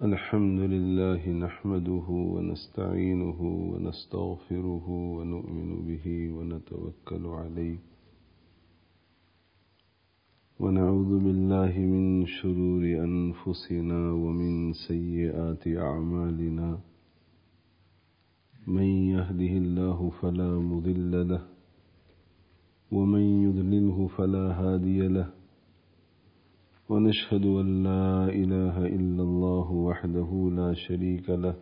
الحمد لله نحمده ونستعينه ونستغفره ونؤمن به ونتوكل عليه ونعوذ بالله من شرور أنفسنا ومن سيئات أعمالنا من يهده الله فلا مضل له ومن يضلله فلا هادي له ونشهد أن لا إله إلا الله وحده لا شريك له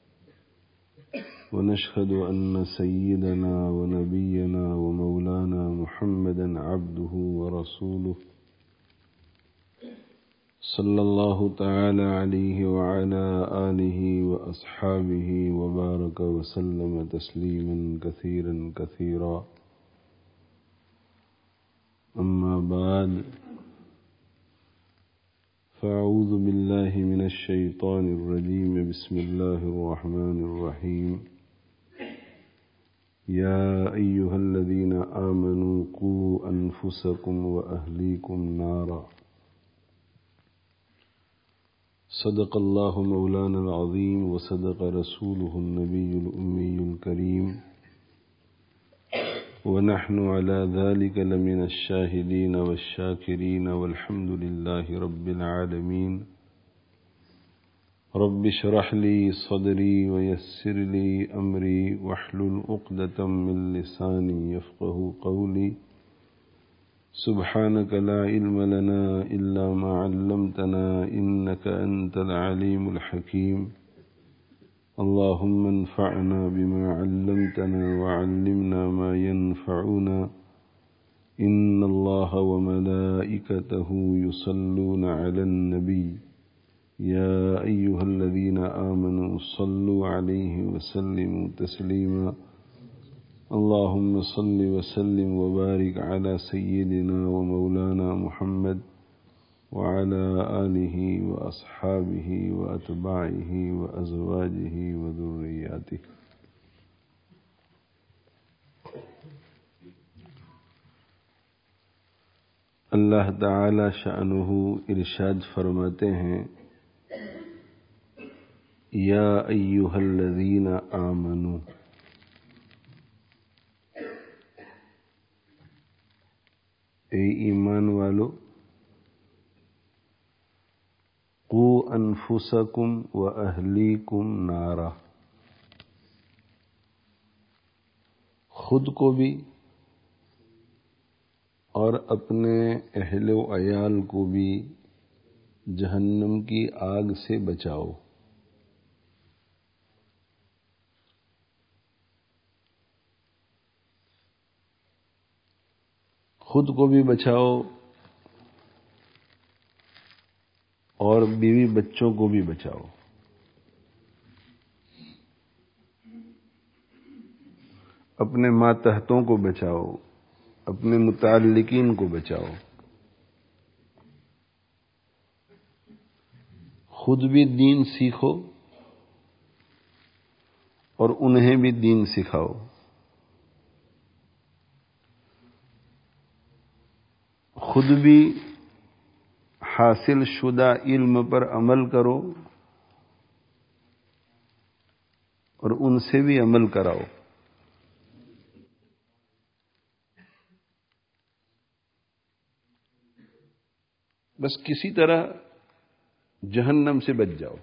ونشهد أن سيدنا ونبينا ومولانا محمدا عبده ورسوله صلى الله تعالى عليه وعلى آله وأصحابه وبارك وسلم تسليما كثيرا كثيرا أما بعد فأعوذ بالله من الشيطان الرجيم بسم الله الرحمن الرحيم يا أيها الذين آمنوا قوا أنفسكم وأهليكم نارا صدق الله مولانا العظيم وصدق رسوله النبي الأمي الكريم ونحن على ذلك لمن الشاهدين والشاكرين والحمد لله رب العالمين رب اشرح لي صدري ويسر لي أمري واحلل عقدة من لساني يفقه قولي سبحانك لا علم لنا إلا ما علمتنا إنك أنت العليم الحكيم اللهم انفعنا بما علمتنا وعلمنا ما ينفعنا إن الله وملائكته يصلون على النبي يا أيها الذين آمنوا صلوا عليه وسلموا تسليما اللهم صل وسلم وبارك على سيدنا ومولانا محمد وعلى آله وأصحابه وأتباعه وأزواجه وذرياته. اللہ تعالی شأنہ ارشاد فرماتے ہیں یا ایھا الذین آمنوا، اے ایمان والو، قوا انفسکم واہلیکم نارا، خود کو بھی اور اپنے اہل و عیال کو بھی جہنم کی آگ سے بچاؤ۔ خود کو بھی بچاؤ اور بیوی بچوں کو بھی بچاؤ۔ اپنے ماتحتوں کو بچاؤ، اپنے متعلقین کو بچاؤ، خود بھی دین سیکھو اور انہیں بھی دین سکھاؤ۔ خود بھی حاصل شدہ علم پر عمل کرو اور ان سے بھی عمل کراؤ۔ بس کسی طرح جہنم سے بچ جاؤ۔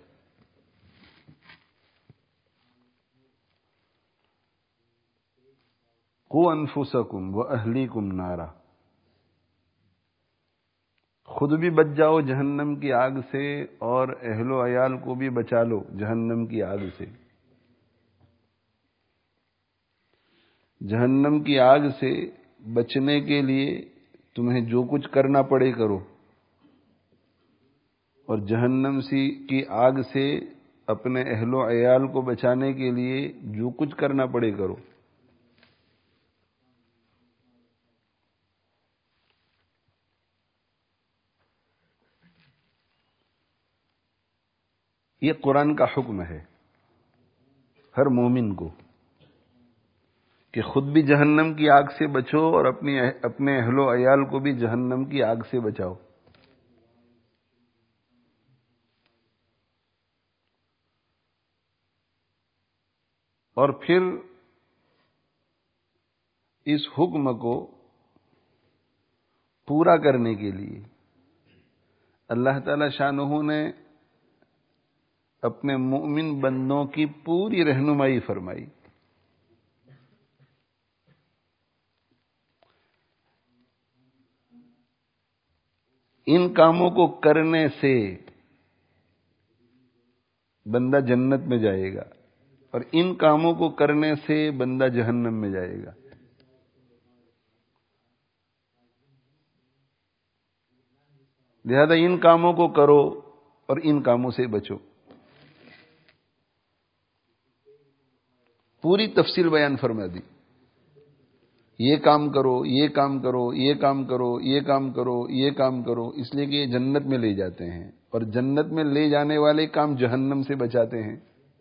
قوا انفسکم واہلیکم نارا، خود بھی بچ جاؤ جہنم کی آگ سے اور اہل و عیال کو بھی بچا لو جہنم کی آگ سے۔ جہنم کی آگ سے بچنے کے لیے تمہیں جو کچھ کرنا پڑے کرو، اور جہنم کی آگ سے اپنے اہل و عیال کو بچانے کے لیے جو کچھ کرنا پڑے کرو۔ یہ قرآن کا حکم ہے ہر مومن کو کہ خود بھی جہنم کی آگ سے بچو اور اپنے اہل و عیال کو بھی جہنم کی آگ سے بچاؤ۔ اور پھر اس حکم کو پورا کرنے کے لیے اللہ تعالی شانہ نے اپنے مومن بندوں کی پوری رہنمائی فرمائی. ان کاموں کو کرنے سے بندہ جنت میں جائے گا اور ان کاموں کو کرنے سے بندہ جہنم میں جائے گا. لہذا ان کاموں کو کرو اور ان کاموں سے بچو. پوری تفصیل بیان فرما دی. یہ کام کرو، یہ کام کرو، یہ کام کرو، یہ کام کرو، یہ کام کرو، اس لیے کہ یہ جنت میں لے جاتے ہیں اور جنت میں لے جانے والے کام جہنم سے بچاتے ہیں.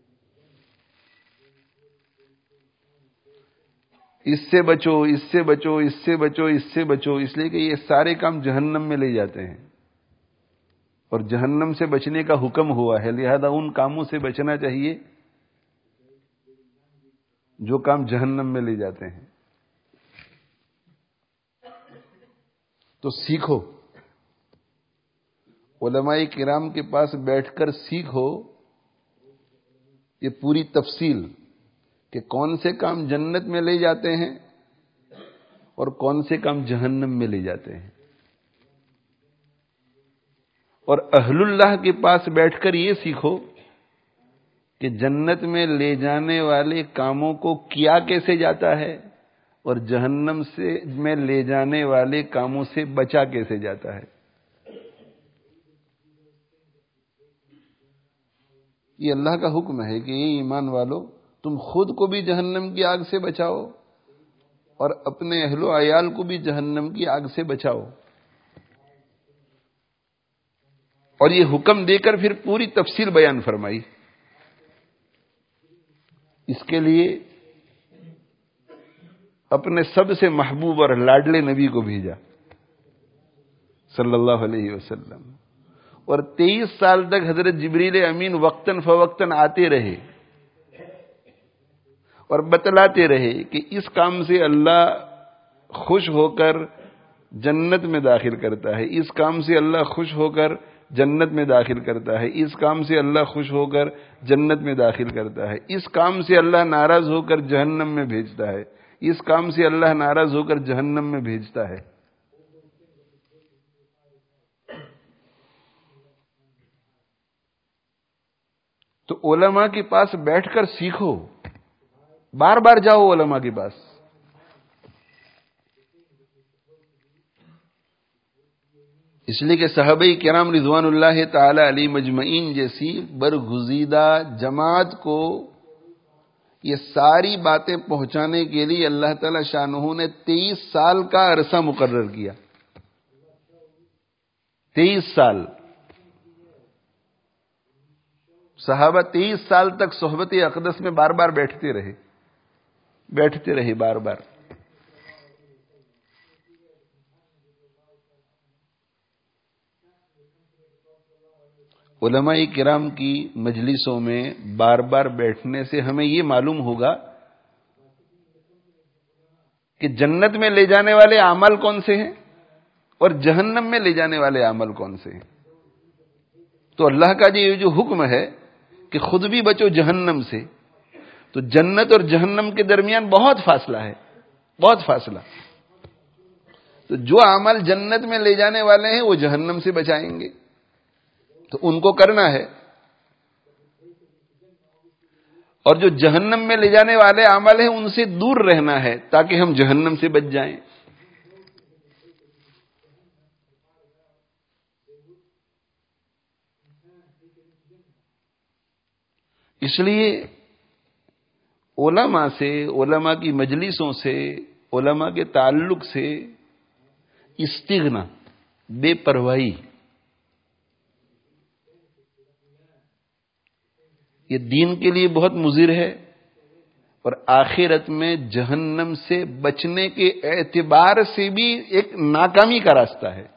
اس سے بچو، اس سے بچو، اس سے بچو، اس سے بچو، اس لیے کہ یہ سارے کام جہنم میں لے جاتے ہیں اور جہنم سے بچنے کا حکم ہوا ہے. لہذا ان کاموں سے بچنا چاہیے جو کام جہنم میں لے جاتے ہیں. تو سیکھو، علماء کرام کے پاس بیٹھ کر سیکھو یہ پوری تفصیل کہ کون سے کام جنت میں لے جاتے ہیں اور کون سے کام جہنم میں لے جاتے ہیں. اور اہل اللہ کے پاس بیٹھ کر یہ سیکھو کہ جنت میں لے جانے والے کاموں کو کیا کیسے جاتا ہے اور جہنم سے میں لے جانے والے کاموں سے بچا کیسے جاتا ہے. یہ اللہ کا حکم ہے کہ یہ ایمان والو تم خود کو بھی جہنم کی آگ سے بچاؤ اور اپنے اہل و عیال کو بھی جہنم کی آگ سے بچاؤ. اور یہ حکم دے کر پھر پوری تفصیل بیان فرمائی. اس کے لیے اپنے سب سے محبوب اور لاڈلے نبی کو بھیجا صلی اللہ علیہ وسلم. اور 23 سال تک حضرت جبریل امین وقتاً فوقتاً آتے رہے اور بتلاتے رہے کہ اس کام سے اللہ خوش ہو کر جنت میں داخل کرتا ہے، اس کام سے اللہ خوش ہو کر جنت میں داخل کرتا ہے، اس کام سے اللہ خوش ہو کر جنت میں داخل کرتا ہے، اس کام سے اللہ ناراض ہو کر جہنم میں بھیجتا ہے، اس کام سے اللہ ناراض ہو کر جہنم میں بھیجتا ہے. تو علماء کے پاس بیٹھ کر سیکھو، بار بار جاؤ علماء کے پاس. اس لیے کہ صحابہ کرام رضوان اللہ تعالی علیہ مجمعین جیسی برگزیدہ جماعت کو یہ ساری باتیں پہنچانے کے لیے اللہ تعالی شانہ نے 23 سال کا عرصہ مقرر کیا. 23 سال صحابہ 23 سال تک صحبت اقدس میں بار بار بیٹھتے رہے بار بار. علماء کرام کی مجلسوں میں بار بار بیٹھنے سے ہمیں یہ معلوم ہوگا کہ جنت میں لے جانے والے اعمال کون سے ہیں اور جہنم میں لے جانے والے اعمال کون سے ہیں. تو اللہ کا یہ جو حکم ہے کہ خود بھی بچو جہنم سے، تو جنت اور جہنم کے درمیان بہت فاصلہ ہے، بہت فاصلہ. تو جو اعمال جنت میں لے جانے والے ہیں وہ جہنم سے بچائیں گے، تو ان کو کرنا ہے. اور جو جہنم میں لے جانے والے اعمال ہیں ان سے دور رہنا ہے تاکہ ہم جہنم سے بچ جائیں. اس لیے علماء سے، علماء کی مجلسوں سے، علماء کے تعلق سے استغنا، بے پرواہی، یہ دین کے لیے بہت مضر ہے اور آخرت میں جہنم سے بچنے کے اعتبار سے بھی ایک ناکامی کا راستہ ہے.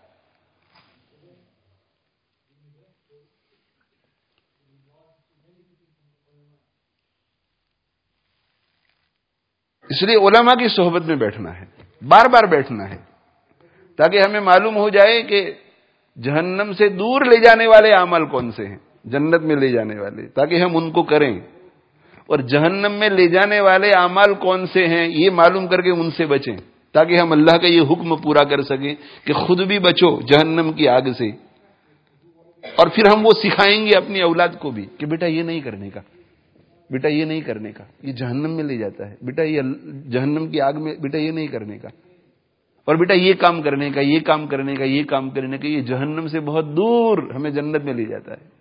اس لیے علماء کی صحبت میں بیٹھنا ہے، بار بار بیٹھنا ہے، تاکہ ہمیں معلوم ہو جائے کہ جہنم سے دور لے جانے والے اعمال کون سے ہیں، جنت میں لے جانے والے، تاکہ ہم ان کو کریں، اور جہنم میں لے جانے والے اعمال کون سے ہیں یہ معلوم کر کے ان سے بچیں، تاکہ ہم اللہ کا یہ حکم پورا کر سکیں کہ خود بھی بچو جہنم کی آگ سے، اور پھر ہم وہ سکھائیں گے اپنی اولاد کو بھی کہ بیٹا یہ نہیں کرنے کا، بیٹا یہ نہیں کرنے کا، یہ جہنم میں لے جاتا ہے، بیٹا یہ جہنم کی آگ میں بیٹا یہ نہیں کرنے کا، اور بیٹا یہ کام کرنے کا، یہ کام کرنے کا، یہ کام کرنے کا، یہ جہنم سے بہت دور ہمیں جنت میں لے جاتا ہے۔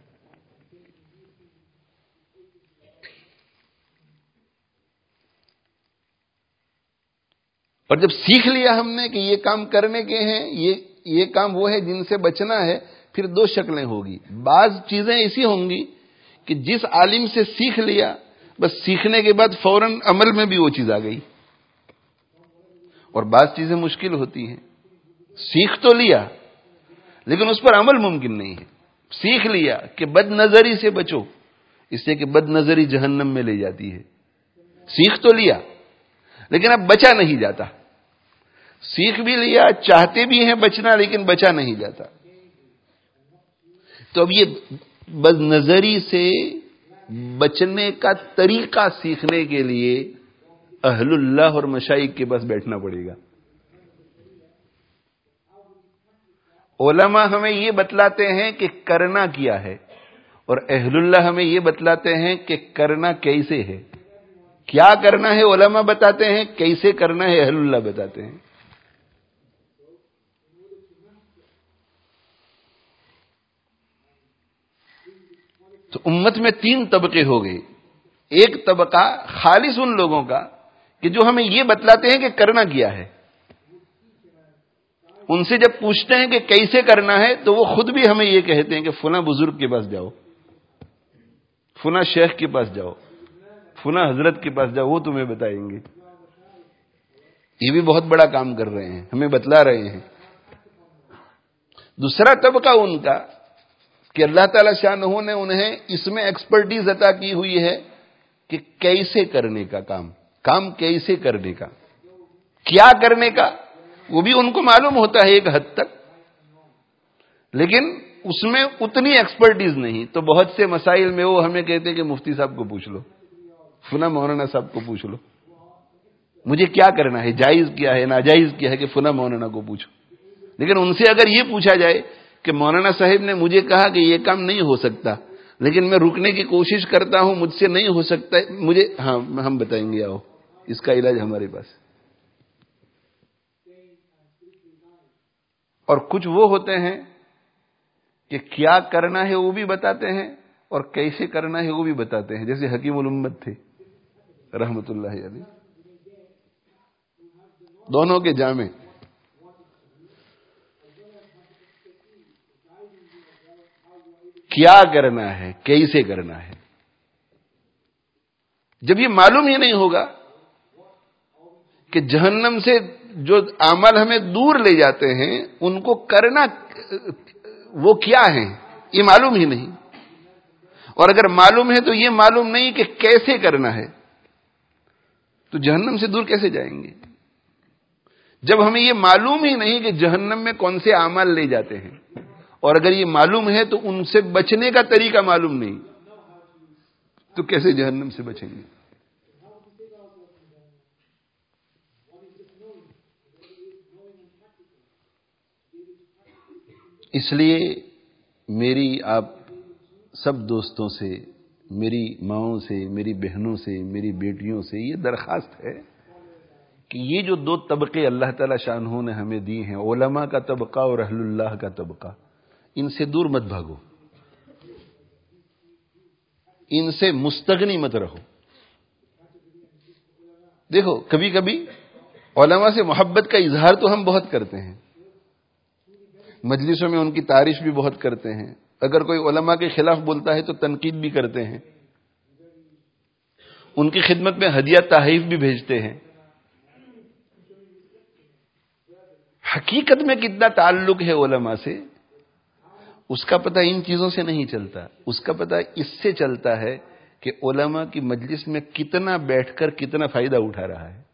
اور جب سیکھ لیا ہم نے کہ یہ کام کرنے کے ہیں، یہ کام وہ ہے جن سے بچنا ہے، پھر دو شکلیں ہوگی۔ بعض چیزیں ایسی ہوں گی کہ جس عالم سے سیکھ لیا، بس سیکھنے کے بعد فوراً عمل میں بھی وہ چیز آ گئی، اور بعض چیزیں مشکل ہوتی ہیں، سیکھ تو لیا لیکن اس پر عمل ممکن نہیں ہے۔ سیکھ لیا کہ بد نظری سے بچو، اس لیے کہ بد نظری جہنم میں لے جاتی ہے، سیکھ تو لیا لیکن اب بچا نہیں جاتا، سیکھ بھی لیا، چاہتے بھی ہیں بچنا لیکن بچا نہیں جاتا۔ تو اب یہ بد نظری سے بچنے کا طریقہ سیکھنے کے لیے اہل اللہ اور مشائخ کے پاس بیٹھنا پڑے گا۔ علماء ہمیں یہ بتلاتے ہیں کہ کرنا کیا ہے، اور اہل اللہ ہمیں یہ بتلاتے ہیں کہ کرنا کیسے ہے۔ کیا کرنا ہے علماء بتاتے ہیں، کیسے کرنا ہے اہل اللہ بتاتے ہیں۔ تو امت میں تین طبقے ہو گئے۔ ایک طبقہ خالص ان لوگوں کا کہ جو ہمیں یہ بتلاتے ہیں کہ کرنا کیا ہے، ان سے جب پوچھتے ہیں کہ کیسے کرنا ہے تو وہ خود بھی ہمیں یہ کہتے ہیں کہ فلاں بزرگ کے پاس جاؤ، فلاں شیخ کے پاس جاؤ، فلاں حضرت کے پاس جاؤ، وہ تمہیں بتائیں گے۔ یہ بھی بہت بڑا کام کر رہے ہیں، ہمیں بتلا رہے ہیں۔ دوسرا طبقہ ان کا کہ اللہ تعالی شانہ نے انہیں اس میں ایکسپرٹیز عطا کی ہوئی ہے کہ کیسے کرنے کا کام کیسے کرنے کا، کیا کرنے کا وہ بھی ان کو معلوم ہوتا ہے ایک حد تک، لیکن اس میں اتنی ایکسپرٹیز نہیں۔ تو بہت سے مسائل میں وہ ہمیں کہتے ہیں کہ مفتی صاحب کو پوچھ لو، فلاں مولانا صاحب کو پوچھ لو، مجھے کیا کرنا ہے، جائز کیا ہے، ناجائز کیا ہے، کہ فلاں مولانا کو پوچھو۔ لیکن ان سے اگر یہ پوچھا جائے کہ مولانا صاحب نے مجھے کہا کہ یہ کام نہیں ہو سکتا، لیکن میں رکنے کی کوشش کرتا ہوں، مجھ سے نہیں ہو سکتا، مجھے ہم بتائیں گے، آؤ اس کا علاج ہمارے پاس۔ اور کچھ وہ ہوتے ہیں کہ کیا کرنا ہے وہ بھی بتاتے ہیں اور کیسے کرنا ہے وہ بھی بتاتے ہیں، جیسے حکیم الامت تھے رحمت اللہ علیہ، دونوں کے جامع۔ کیا کرنا ہے، کیسے کرنا ہے، جب یہ معلوم ہی نہیں ہوگا کہ جہنم سے جو اعمال ہمیں دور لے جاتے ہیں ان کو کرنا وہ کیا ہیں، یہ معلوم ہی نہیں، اور اگر معلوم ہے تو یہ معلوم نہیں کہ کیسے کرنا ہے، تو جہنم سے دور کیسے جائیں گے؟ جب ہمیں یہ معلوم ہی نہیں کہ جہنم میں کون سے اعمال لے جاتے ہیں، اور اگر یہ معلوم ہے تو ان سے بچنے کا طریقہ معلوم نہیں، تو کیسے جہنم سے بچیں گے؟ اس لیے میری آپ سب دوستوں سے، میری ماؤں سے، میری بہنوں سے، میری بیٹیوں سے یہ درخواست ہے کہ یہ جو دو طبقے اللہ تعالی شانہ نے ہمیں دی ہیں، علماء کا طبقہ اور اہل اللہ کا طبقہ، ان سے دور مت بھاگو، ان سے مستغنی مت رہو۔ دیکھو کبھی کبھی علماء سے محبت کا اظہار تو ہم بہت کرتے ہیں، مجلسوں میں ان کی تعریف بھی بہت کرتے ہیں، اگر کوئی علماء کے خلاف بولتا ہے تو تنقید بھی کرتے ہیں، ان کی خدمت میں ہدیہ تحائف بھی بھیجتے ہیں۔ حقیقت میں کتنا تعلق ہے علماء سے اس کا پتہ ان چیزوں سے نہیں چلتا، اس کا پتہ اس سے چلتا ہے کہ علماء کی مجلس میں کتنا بیٹھ کر کتنا فائدہ اٹھا رہا ہے.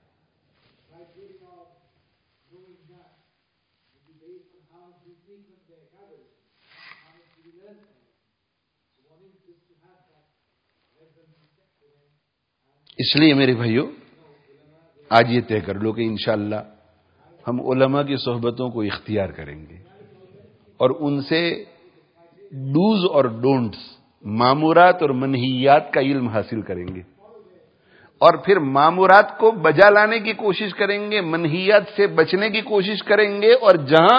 اس لیے میرے بھائیوں، آج یہ طے کر لو کہ انشاءاللہ ہم علماء کی صحبتوں کو اختیار کریں گے اور ان سے ڈوز اور ڈونٹس، مامورات اور منہیات کا علم حاصل کریں گے، اور پھر مامورات کو بجا لانے کی کوشش کریں گے، منہیات سے بچنے کی کوشش کریں گے، اور جہاں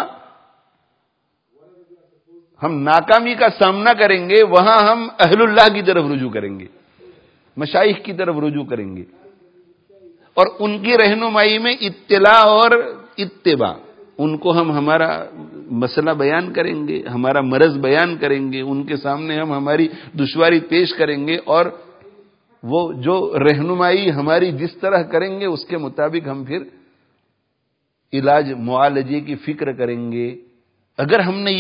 ہم ناکامی کا سامنا کریں گے وہاں ہم اہل اللہ کی طرف رجوع کریں گے، مشائخ کی طرف رجوع کریں گے، اور ان کی رہنمائی میں اطلاع اور اتباع، ان کو ہم ہمارا مسئلہ بیان کریں گے، ہمارا مرض بیان کریں گے، ان کے سامنے ہم ہماری دشواری پیش کریں گے، اور وہ جو رہنمائی ہماری جس طرح کریں گے اس کے مطابق ہم پھر علاج معالجے کی فکر کریں گے. اگر ہم نے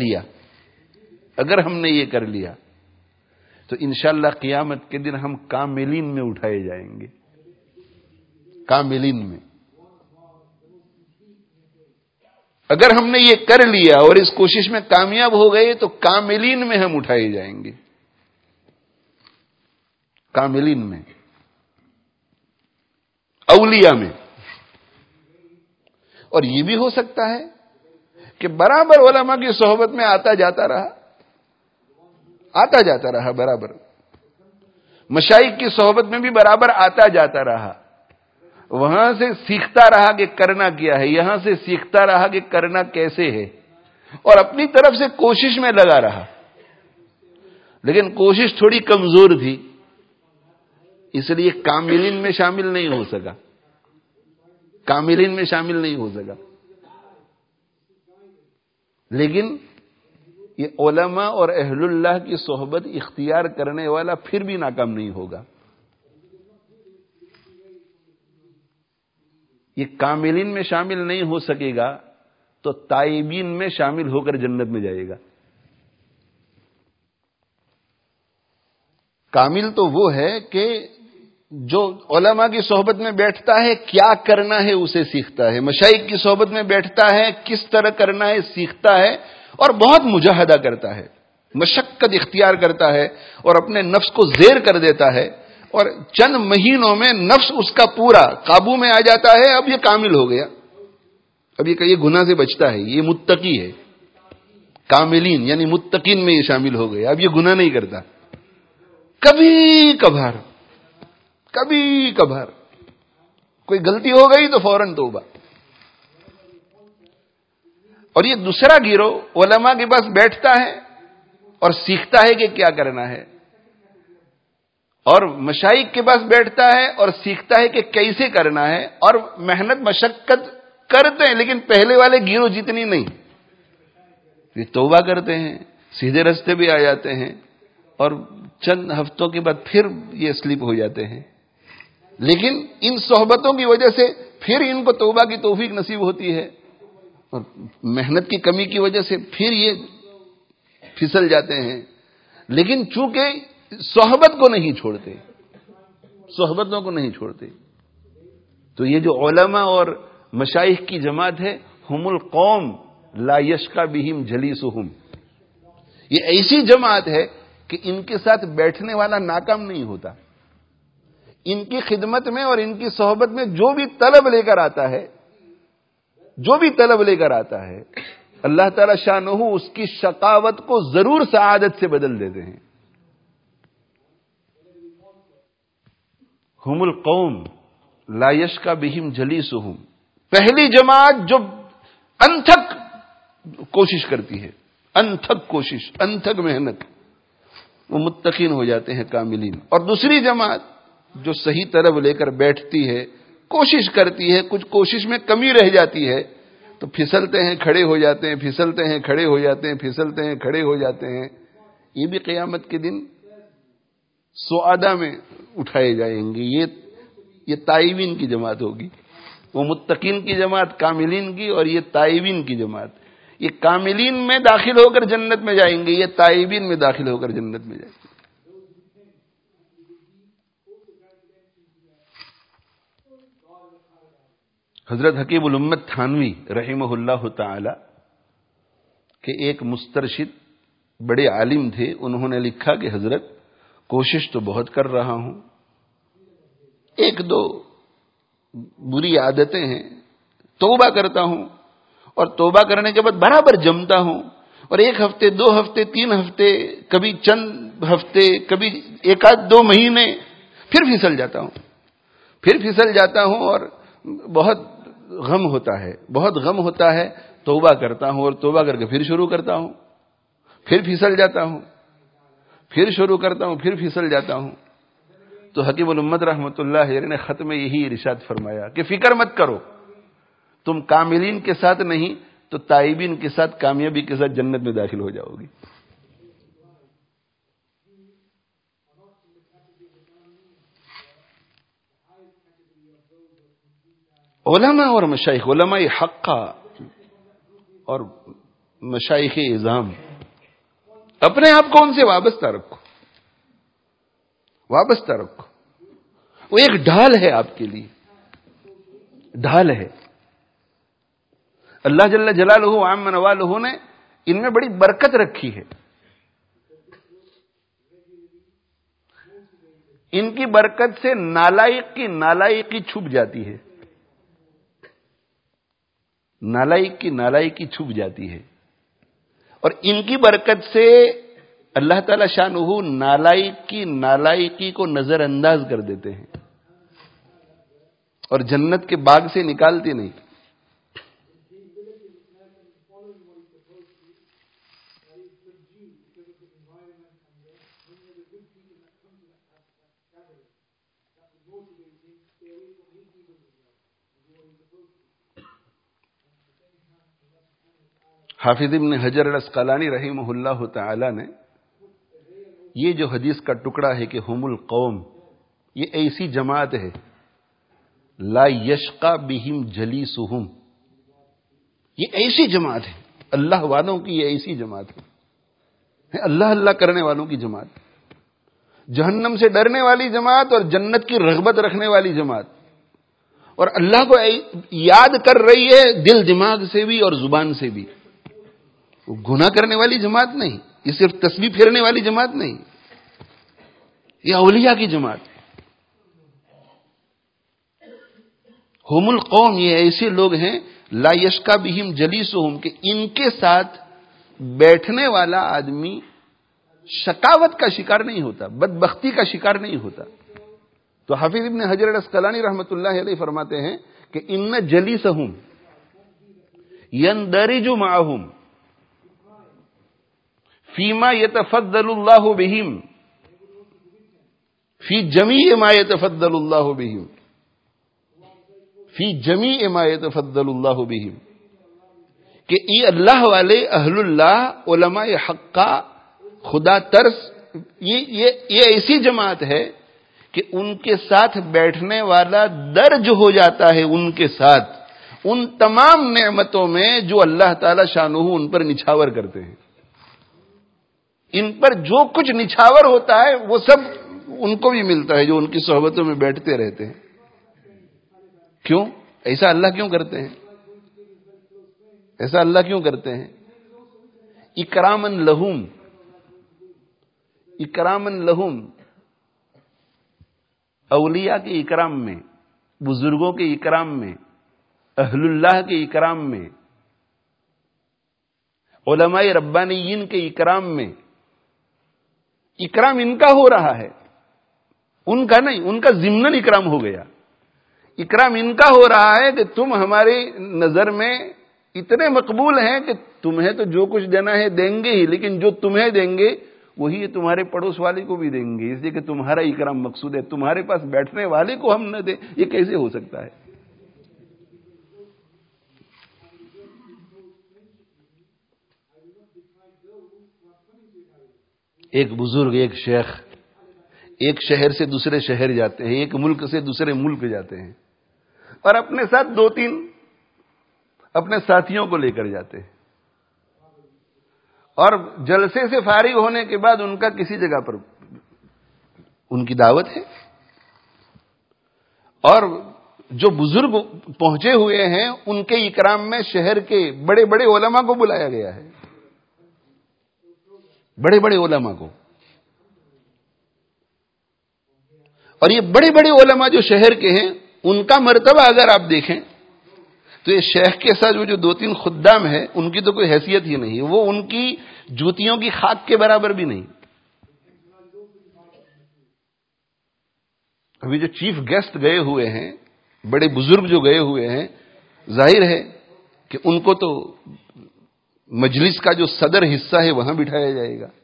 یہ کر لیا تو انشاءاللہ قیامت کے دن ہم کاملین میں اٹھائے جائیں گے. کاملین میں اگر ہم نے یہ کر لیا اور اس کوشش میں کامیاب ہو گئے تو کاملین میں ہم اٹھائے جائیں گے. کاملین میں، اولیاء میں. اور یہ بھی ہو سکتا ہے کہ برابر علماء کی صحبت میں آتا جاتا رہا برابر، مشائخ کی صحبت میں بھی برابر آتا جاتا رہا، وہاں سے سیکھتا رہا کہ کرنا کیا ہے، یہاں سے سیکھتا رہا کہ کرنا کیسے ہے، اور اپنی طرف سے کوشش میں لگا رہا، لیکن کوشش تھوڑی کمزور تھی، اس لیے کاملین میں شامل نہیں ہو سکا. لیکن یہ علماء اور اہل اللہ کی صحبت اختیار کرنے والا پھر بھی ناکام نہیں ہوگا. یہ کاملین میں شامل نہیں ہو سکے گا تو تائبین میں شامل ہو کر جنت میں جائے گا. کامل تو وہ ہے کہ جو علماء کی صحبت میں بیٹھتا ہے کیا کرنا ہے اسے سیکھتا ہے، مشائخ کی صحبت میں بیٹھتا ہے کس طرح کرنا ہے سیکھتا ہے، اور بہت مجاہدہ کرتا ہے، مشقت اختیار کرتا ہے، اور اپنے نفس کو زیر کر دیتا ہے، اور چند مہینوں میں نفس اس کا پورا قابو میں آ جاتا ہے. اب یہ کامل ہو گیا، اب یہ گناہ سے بچتا ہے، یہ متقی ہے. کاملین یعنی متقین میں یہ شامل ہو گیا، اب یہ گناہ نہیں کرتا. کبھی کبھار کوئی غلطی ہو گئی تو فوراً توبہ. اور یہ دوسرا گروہ علماء کے پاس بیٹھتا ہے اور سیکھتا ہے کہ کیا کرنا ہے، اور مشائخ کے پاس بیٹھتا ہے اور سیکھتا ہے کہ کیسے کرنا ہے، اور محنت مشقت کرتے ہیں لیکن پہلے والے گروہ جتنی نہیں. یہ توبہ کرتے ہیں، سیدھے راستے بھی آ جاتے ہیں، اور چند ہفتوں کے بعد پھر یہ سلپ ہو جاتے ہیں. لیکن ان صحبتوں کی وجہ سے پھر ان کو توبہ کی توفیق نصیب ہوتی ہے، اور محنت کی کمی کی وجہ سے پھر یہ پھسل جاتے ہیں. لیکن چونکہ صحبتوں کو نہیں چھوڑتے، تو یہ جو علماء اور مشائخ کی جماعت ہے، ہم القوم لا یشقی بہم جلیسہم، یہ ایسی جماعت ہے کہ ان کے ساتھ بیٹھنے والا ناکام نہیں ہوتا. ان کی خدمت میں اور ان کی صحبت میں جو بھی طلب لے کر آتا ہے اللہ تعالی شانہ اس کی شقاوت کو ضرور سعادت سے بدل دیتے ہیں. ہم القوم لا یشقی بہم جلیسہم، پہلی جماعت جو انتھک کوشش کرتی ہے، انتھک محنت، وہ متقین ہو جاتے ہیں، کاملین. اور دوسری جماعت جو صحیح طرف لے کر بیٹھتی ہے، کوشش کرتی ہے، کچھ کوشش میں کمی رہ جاتی ہے تو پھسلتے ہیں کھڑے ہو جاتے ہیں، پھسلتے ہیں کھڑے ہو جاتے ہیں، پھسلتے ہیں کھڑے ہو جاتے ہیں. یہ بھی قیامت کے دن سعداء میں اٹھائے جائیں گے. یہ تائبین کی جماعت ہوگی، وہ متقین کی جماعت کاملین کی، اور یہ تائبین کی جماعت. یہ کاملین میں داخل ہو کر جنت میں جائیں گے، یہ تائبین میں داخل ہو کر جنت میں جائیں گے. حضرت حکیم الامت تھانوی رحمہ اللہ تعالی کہ ایک مسترشد بڑے عالم تھے، انہوں نے لکھا کہ حضرت کوشش تو بہت کر رہا ہوں، ایک دو بری عادتیں ہیں، توبہ کرتا ہوں اور توبہ کرنے کے بعد برابر جمتا ہوں، اور ایک ہفتے، 2 ہفتے، 3 ہفتے، کبھی چند ہفتے، کبھی 1-2 مہینے، پھر پھسل جاتا ہوں اور بہت غم ہوتا ہے، توبہ کرتا ہوں اور توبہ کر کے پھر شروع کرتا ہوں، پھر پھسل جاتا ہوں، پھر شروع کرتا ہوں، پھر پھسل جاتا ہوں۔ تو حکیم الامت رحمۃ اللہ علیہ نے خط میں یہی ارشاد فرمایا کہ فکر مت کرو، تم کاملین کے ساتھ نہیں تو تائبین کے ساتھ، کامیابی کے ساتھ جنت میں داخل ہو جاؤ گی۔ علماء اور مشائخ، علماء حقہ اور مشائخ اعظام، اپنے آپ کو ان سے وابستہ رکھو، وہ ایک ڈھال ہے آپ کے لیے، ڈھال ہے۔ اللہ جل جلالہ عم نوالہ نے ان میں بڑی برکت رکھی ہے، ان کی برکت سے نالائق کی نالائقی چھپ جاتی ہے، نالائق کی نالائقی چھپ جاتی ہے، اور ان کی برکت سے اللہ تعالی شانہ نالائق کی نالائقی کو نظر انداز کر دیتے ہیں اور جنت کے باغ سے نکالتے نہیں۔ حافظ ابن حجر العسقلانی رحمہ اللہ تعالی نے یہ جو حدیث کا ٹکڑا ہے کہ ہم القوم، یہ ایسی جماعت ہے لا یشقا بہم جلیسہم، یہ ایسی جماعت ہے، اللہ والوں کی یہ ایسی جماعت ہے، اللہ اللہ کرنے والوں کی جماعت، جہنم سے ڈرنے والی جماعت اور جنت کی رغبت رکھنے والی جماعت، اور اللہ کو یاد کر رہی ہے دل دماغ سے بھی اور زبان سے بھی، وہ گناہ کرنے والی جماعت نہیں، یہ صرف تسبیح پھیرنے والی جماعت نہیں، یہ اولیاء کی جماعت ہے۔ ہم القوم، یہ ایسے لوگ ہیں لا یشقا بہم جلیسہم، کہ ان کے ساتھ بیٹھنے والا آدمی شقاوت کا شکار نہیں ہوتا، بدبختی کا شکار نہیں ہوتا۔ تو حافظ ابن حجر العسقلانی رحمۃ اللہ علیہ فرماتے ہیں کہ ان جلیسہم یندرج معہم فیما یتفضل اللہ بہم فی جمیع ما یتفضل اللہ بہم، فی جمیع ما یتفضل اللہ بہم، کہ یہ اللہ والے، اہل اللہ، علماء حقہ، خدا ترس، یہ ایسی جماعت ہے کہ ان کے ساتھ بیٹھنے والا درج ہو جاتا ہے ان کے ساتھ ان تمام نعمتوں میں جو اللہ تعالی شانہ ان پر نچھاور کرتے ہیں۔ ان پر جو کچھ نچھاور ہوتا ہے وہ سب ان کو بھی ملتا ہے جو ان کی صحبتوں میں بیٹھتے رہتے ہیں۔ کیوں ایسا اللہ کیوں کرتے ہیں؟ ایسا اللہ کیوں کرتے ہیں؟ اکرامن لہم، اکرامن لہم، اولیاء کے اکرام میں، بزرگوں کے اکرام میں، اہل اللہ کے اکرام میں، علماء ربانیین کے اکرام میں، اکرام ان کا ہو رہا ہے، ان کا نہیں، ان کا ضمناً اکرام ہو گیا۔ اکرام ان کا ہو رہا ہے کہ تم ہماری نظر میں اتنے مقبول ہیں کہ تمہیں تو جو کچھ دینا ہے دیں گے ہی، لیکن جو تمہیں دیں گے وہی تمہارے پڑوس والے کو بھی دیں گے، اس لیے کہ تمہارا اکرام مقصود ہے، تمہارے پاس بیٹھنے والے کو ہم نہ دیں، یہ کیسے ہو سکتا ہے؟ ایک بزرگ، ایک شیخ ایک شہر سے دوسرے شہر جاتے ہیں، ایک ملک سے دوسرے ملک جاتے ہیں، اور اپنے ساتھ 2-3 اپنے ساتھیوں کو لے کر جاتے ہیں، اور جلسے سے فارغ ہونے کے بعد ان کا کسی جگہ پر ان کی دعوت ہے، اور جو بزرگ پہنچے ہوئے ہیں ان کے اکرام میں شہر کے بڑے بڑے علماء کو بلایا گیا ہے، بڑے بڑے علماء کو. اور یہ بڑے بڑے علماء جو شہر کے ہیں ان کا مرتبہ اگر آپ دیکھیں تو یہ شیخ کے ساتھ وہ جو 2-3 خدام ہیں ان کی تو کوئی حیثیت ہی نہیں، وہ ان کی جوتیوں کی خاک کے برابر بھی نہیں. ابھی جو چیف گیسٹ گئے ہوئے ہیں، بڑے بزرگ جو گئے ہوئے ہیں، ظاہر ہے کہ ان کو تو مجلس کا جو صدر حصہ ہے وہاں بٹھایا جائے گا.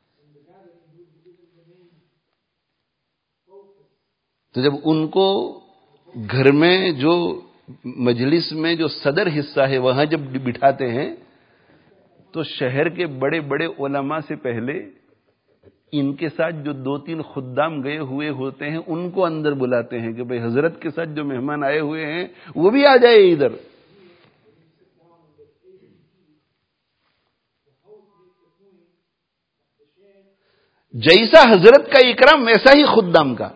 تو جب ان کو گھر میں جو مجلس میں جو صدر حصہ ہے وہاں جب بٹھاتے ہیں تو شہر کے بڑے بڑے علماء سے پہلے ان کے ساتھ جو 2-3 خدام گئے ہوئے ہوتے ہیں ان کو اندر بلاتے ہیں کہ بھئی حضرت کے ساتھ جو مہمان آئے ہوئے ہیں وہ بھی آ جائے ادھر. جیسا حضرت کا اکرام ویسا ہی خدام کا.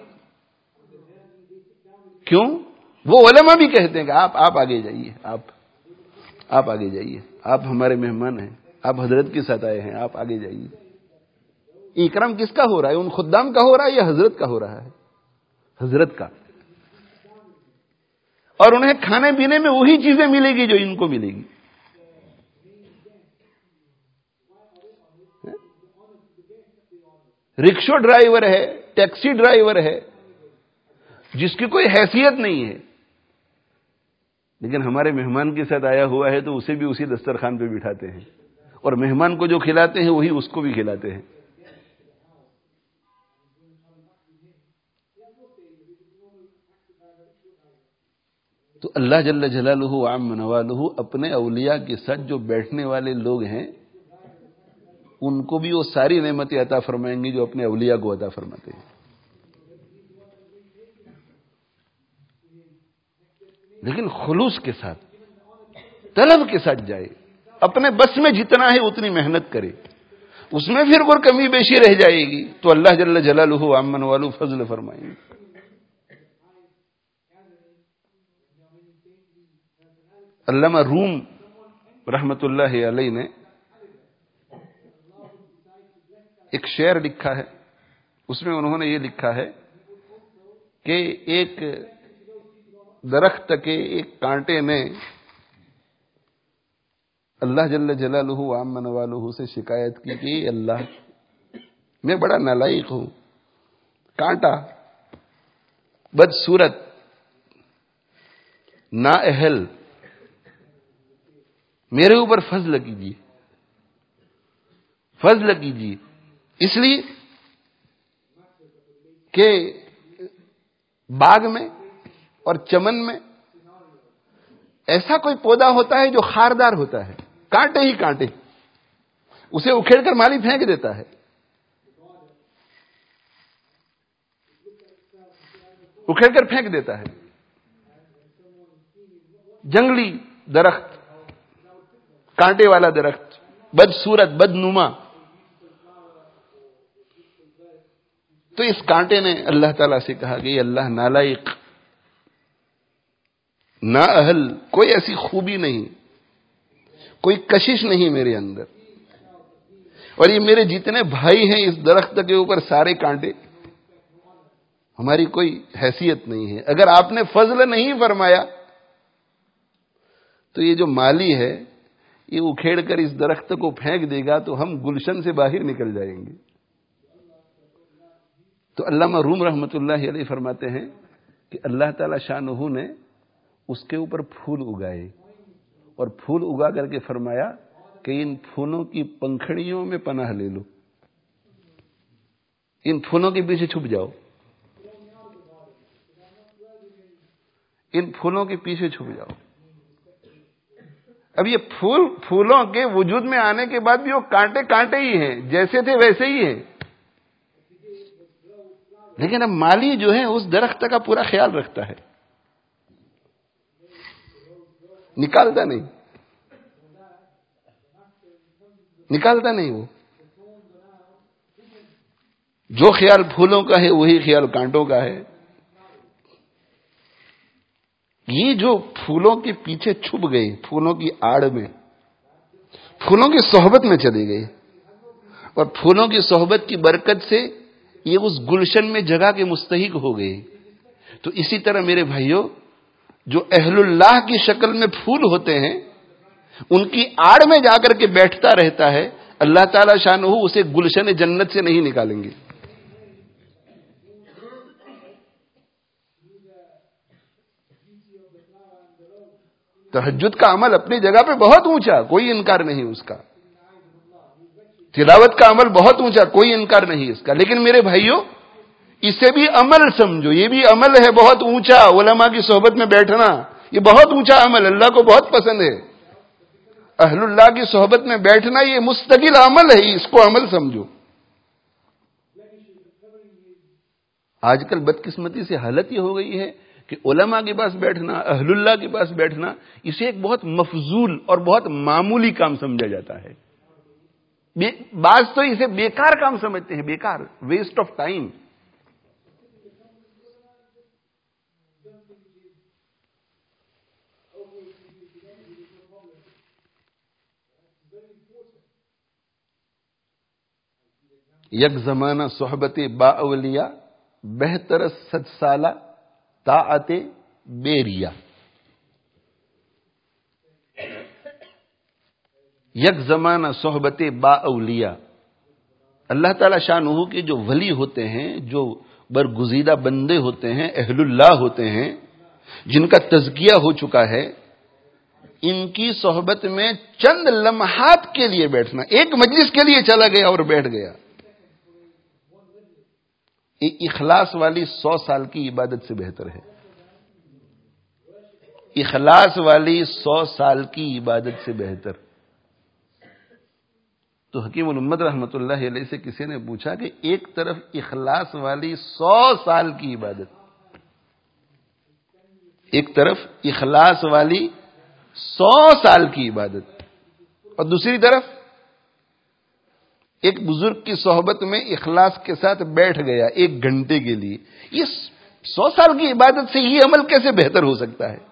کیوں؟ وہ علماء بھی کہتے ہیں کہ آپ آگے جائیے، آپ آگے جائیے، آپ ہمارے مہمان ہیں، آپ حضرت کے ساتھ آئے ہیں، آپ آگے جائیے. اکرام کس کا ہو رہا ہے؟ ان خدام کا ہو رہا ہے یا حضرت کا ہو رہا ہے؟ حضرت کا. اور انہیں کھانے پینے میں وہی چیزیں ملے گی جو ان کو ملے گی. رکشا ڈرائیور ہے، ٹیکسی ڈرائیور ہے، جس کی کوئی حیثیت نہیں ہے، لیکن ہمارے مہمان کے ساتھ آیا ہوا ہے تو اسے بھی اسی دسترخوان پہ بٹھاتے ہیں، اور مہمان کو جو کھلاتے ہیں وہی اس کو بھی کھلاتے ہیں. تو اللہ جل جلالہ وعم نوالہ اپنے اولیاء کے ساتھ جو بیٹھنے والے لوگ ہیں ان کو بھی وہ ساری نعمتیں عطا فرمائیں گے جو اپنے اولیاء کو عطا فرماتے ہیں. لیکن خلوص کے ساتھ، طلب کے ساتھ جائے، اپنے بس میں جتنا ہے اتنی محنت کرے. اس میں پھر کوئی کمی بیشی رہ جائے گی تو اللہ جل جلالہ وعم نوالہ فضل فرمائیں گے. علامہ روم رحمت اللہ علیہ نے ایک شعر لکھا ہے، اس میں انہوں نے یہ لکھا ہے کہ ایک درخت کے ایک کانٹے نے اللہ جل جلالہ وعم نوالہ سے شکایت کی کہ اللہ میں بڑا نالائق ہوں، کانٹا، بدصورت، نااہل، میرے اوپر فضل کیجیے، فضل کیجیے. اس لیے کہ باغ میں اور چمن میں ایسا کوئی پودا ہوتا ہے جو خاردار ہوتا ہے، کانٹے ہی کانٹے، اسے اکھیڑ کر مالی پھینک دیتا ہے. اکھیڑ کر پھینک دیتا ہے. جنگلی درخت، کانٹے والا درخت، بدصورت، بدنما. تو اس کانٹے نے اللہ تعالیٰ سے کہا کہ اللہ نالائق، نااہل، کوئی ایسی خوبی نہیں، کوئی کشش نہیں میرے اندر، اور یہ میرے جتنے بھائی ہیں اس درخت کے اوپر سارے کانٹے، ہماری کوئی حیثیت نہیں ہے. اگر آپ نے فضل نہیں فرمایا تو یہ جو مالی ہے یہ اکھیڑ کر اس درخت کو پھینک دے گا تو ہم گلشن سے باہر نکل جائیں گے. تو علامہ روم رحمت اللہ علیہ فرماتے ہیں کہ اللہ تعالی شانہ نے اس کے اوپر پھول اگائے اور پھول اگا کر کے فرمایا کہ ان پھولوں کی پنکھڑیوں میں پناہ لے لو، ان پھولوں کے پیچھے چھپ جاؤ، ان پھولوں کے پیچھے چھپ جاؤ. اب یہ پھولوں کے وجود میں آنے کے بعد بھی وہ کانٹے کانٹے ہی ہیں، جیسے تھے ویسے ہی ہیں، لیکن اب مالی جو ہے اس درخت کا پورا خیال رکھتا ہے، نکالتا نہیں. وہ جو خیال پھولوں کا ہے وہی خیال کانٹوں کا ہے. یہ جو پھولوں کے پیچھے چھپ گئے، پھولوں کی آڑ میں، پھولوں کی صحبت میں چلے گئے، اور پھولوں کی صحبت کی برکت سے یہ اس گلشن میں جگہ کے مستحق ہو گئے. تو اسی طرح میرے بھائیوں، جو اہل اللہ کی شکل میں پھول ہوتے ہیں، ان کی آڑ میں جا کر کے بیٹھتا رہتا ہے، اللہ تعالی شانہ اسے گلشن جنت سے نہیں نکالیں گے. تہجد کا عمل اپنی جگہ پہ بہت اونچا، کوئی انکار نہیں اس کا. تلاوت کا عمل بہت اونچا، کوئی انکار نہیں اس کا. لیکن میرے بھائیوں، اسے بھی عمل سمجھو، یہ بھی عمل ہے بہت اونچا. علماء کی صحبت میں بیٹھنا یہ بہت اونچا عمل، اللہ کو بہت پسند ہے. اہل اللہ کی صحبت میں بیٹھنا یہ مستقل عمل ہے، اس کو عمل سمجھو. آج کل بدقسمتی سے حالت یہ ہو گئی ہے کہ علماء کے پاس بیٹھنا، اہل اللہ کے پاس بیٹھنا، اسے ایک بہت مفضول اور بہت معمولی کام سمجھا جاتا ہے. بعض تو اسے بیکار کام سمجھتے ہیں، بیکار، ویسٹ آف ٹائم. یک زمانہ صحبت با اولیاء، بہتر 100 سالہ طاعت بیریا. یک زمانہ صحبت با اولیاء، اللہ تعالی شانہ کے جو ولی ہوتے ہیں، جو برگزیدہ بندے ہوتے ہیں، اہل اللہ ہوتے ہیں، جن کا تزکیہ ہو چکا ہے، ان کی صحبت میں چند لمحات کے لیے بیٹھنا، ایک مجلس کے لیے چلا گیا اور بیٹھ گیا، اخلاص والی 100 سال کی عبادت سے بہتر ہے. اخلاص والی 100 سال کی عبادت سے بہتر. تو حکیم الامت رحمت اللہ علیہ سے کسی نے پوچھا کہ ایک طرف اخلاص والی 100 سال کی عبادت، ایک طرف اخلاص والی 100 سال کی عبادت، اور دوسری طرف ایک بزرگ کی صحبت میں اخلاص کے ساتھ بیٹھ گیا 1 گھنٹے کے لیے، اس 100 سال کی عبادت سے یہ عمل کیسے بہتر ہو سکتا ہے؟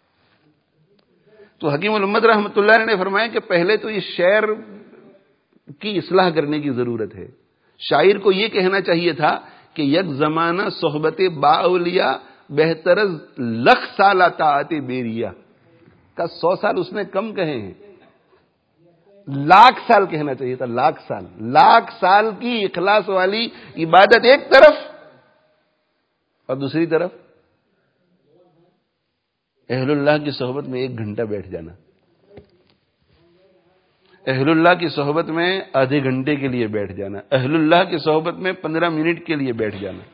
تو حکیم الامت رحمت اللہ علیہ نے فرمایا کہ پہلے تو اس شعر کی اصلاح کرنے کی ضرورت ہے. شاعر کو یہ کہنا چاہیے تھا کہ یک زمانہ صحبت با اولیاء بہتر 1,00,000 سالہ طاعت بیریا کا 100 سال اس نے کم کہے ہیں، 1,00,000 سال کہنا چاہیے تھا. 1,00,000 سال، 1,00,000 سال کی اخلاص والی عبادت ایک طرف، اور دوسری طرف اہل اللہ کی صحبت میں 1 گھنٹہ بیٹھ جانا، اہل اللہ کی صحبت میں آدھے گھنٹے کے لیے بیٹھ جانا، اہل اللہ کی صحبت میں 15 منٹ کے لیے بیٹھ جانا.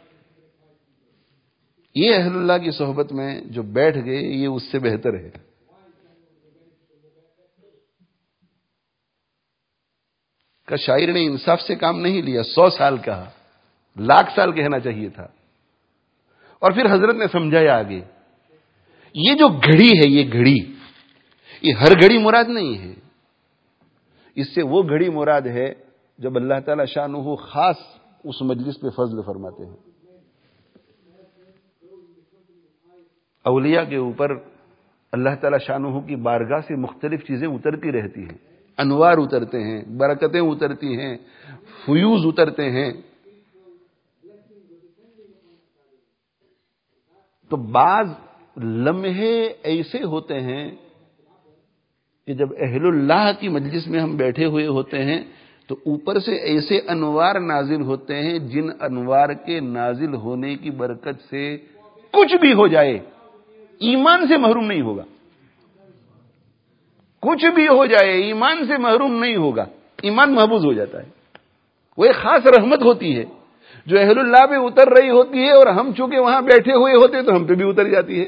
یہ اہل اللہ کی صحبت میں جو بیٹھ گئے یہ اس سے بہتر ہے. کہ شاعر نے انصاف سے کام نہیں لیا، 100 سال کہا، 1,00,000 سال کہنا چاہیے تھا. اور پھر حضرت نے سمجھایا آگے، یہ جو گھڑی ہے، یہ گھڑی، یہ ہر گھڑی مراد نہیں ہے. اس سے وہ گھڑی مراد ہے جب اللہ تعالی شانہ خاص اس مجلس پہ فضل فرماتے ہیں. اولیاء کے اوپر اللہ تعالی شانہ کی بارگاہ سے مختلف چیزیں اترتی رہتی ہیں، انوار اترتے ہیں، برکتیں اترتی ہیں، فیوز اترتے ہیں. تو بعض لمحے ایسے ہوتے ہیں کہ جب اہل اللہ کی مجلس میں ہم بیٹھے ہوئے ہوتے ہیں تو اوپر سے ایسے انوار نازل ہوتے ہیں جن انوار کے نازل ہونے کی برکت سے کچھ بھی ہو جائے ایمان سے محروم نہیں ہوگا. کچھ بھی ہو جائے ایمان سے محروم نہیں ہوگا، ایمان محفوظ ہو جاتا ہے. وہ ایک خاص رحمت ہوتی ہے جو اہل اللہ پہ اتر رہی ہوتی ہے، اور ہم چونکہ وہاں بیٹھے ہوئے ہوتے ہیں تو ہم پہ بھی اتر جاتی ہے.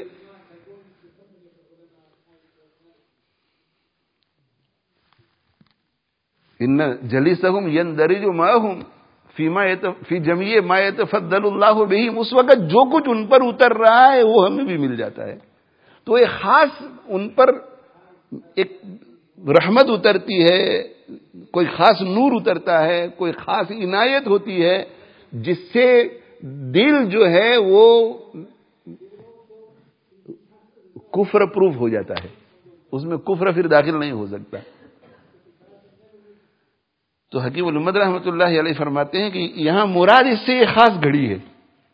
ان جلیسہم یندرج معہم فی جمیع ما یتفضل اللہ بہم، اس وقت جو کچھ ان پر اتر رہا ہے وہ ہمیں بھی مل جاتا ہے. تو ایک خاص ان پر ایک رحمت اترتی ہے، کوئی خاص نور اترتا ہے، کوئی خاص عنایت ہوتی ہے جس سے دل جو ہے وہ کفر پروف ہو جاتا ہے، اس میں کفر پھر داخل نہیں ہو سکتا. تو حکیم الامت رحمۃ اللہ علیہ فرماتے ہیں کہ یہاں مراد اس سے یہ خاص گھڑی ہے.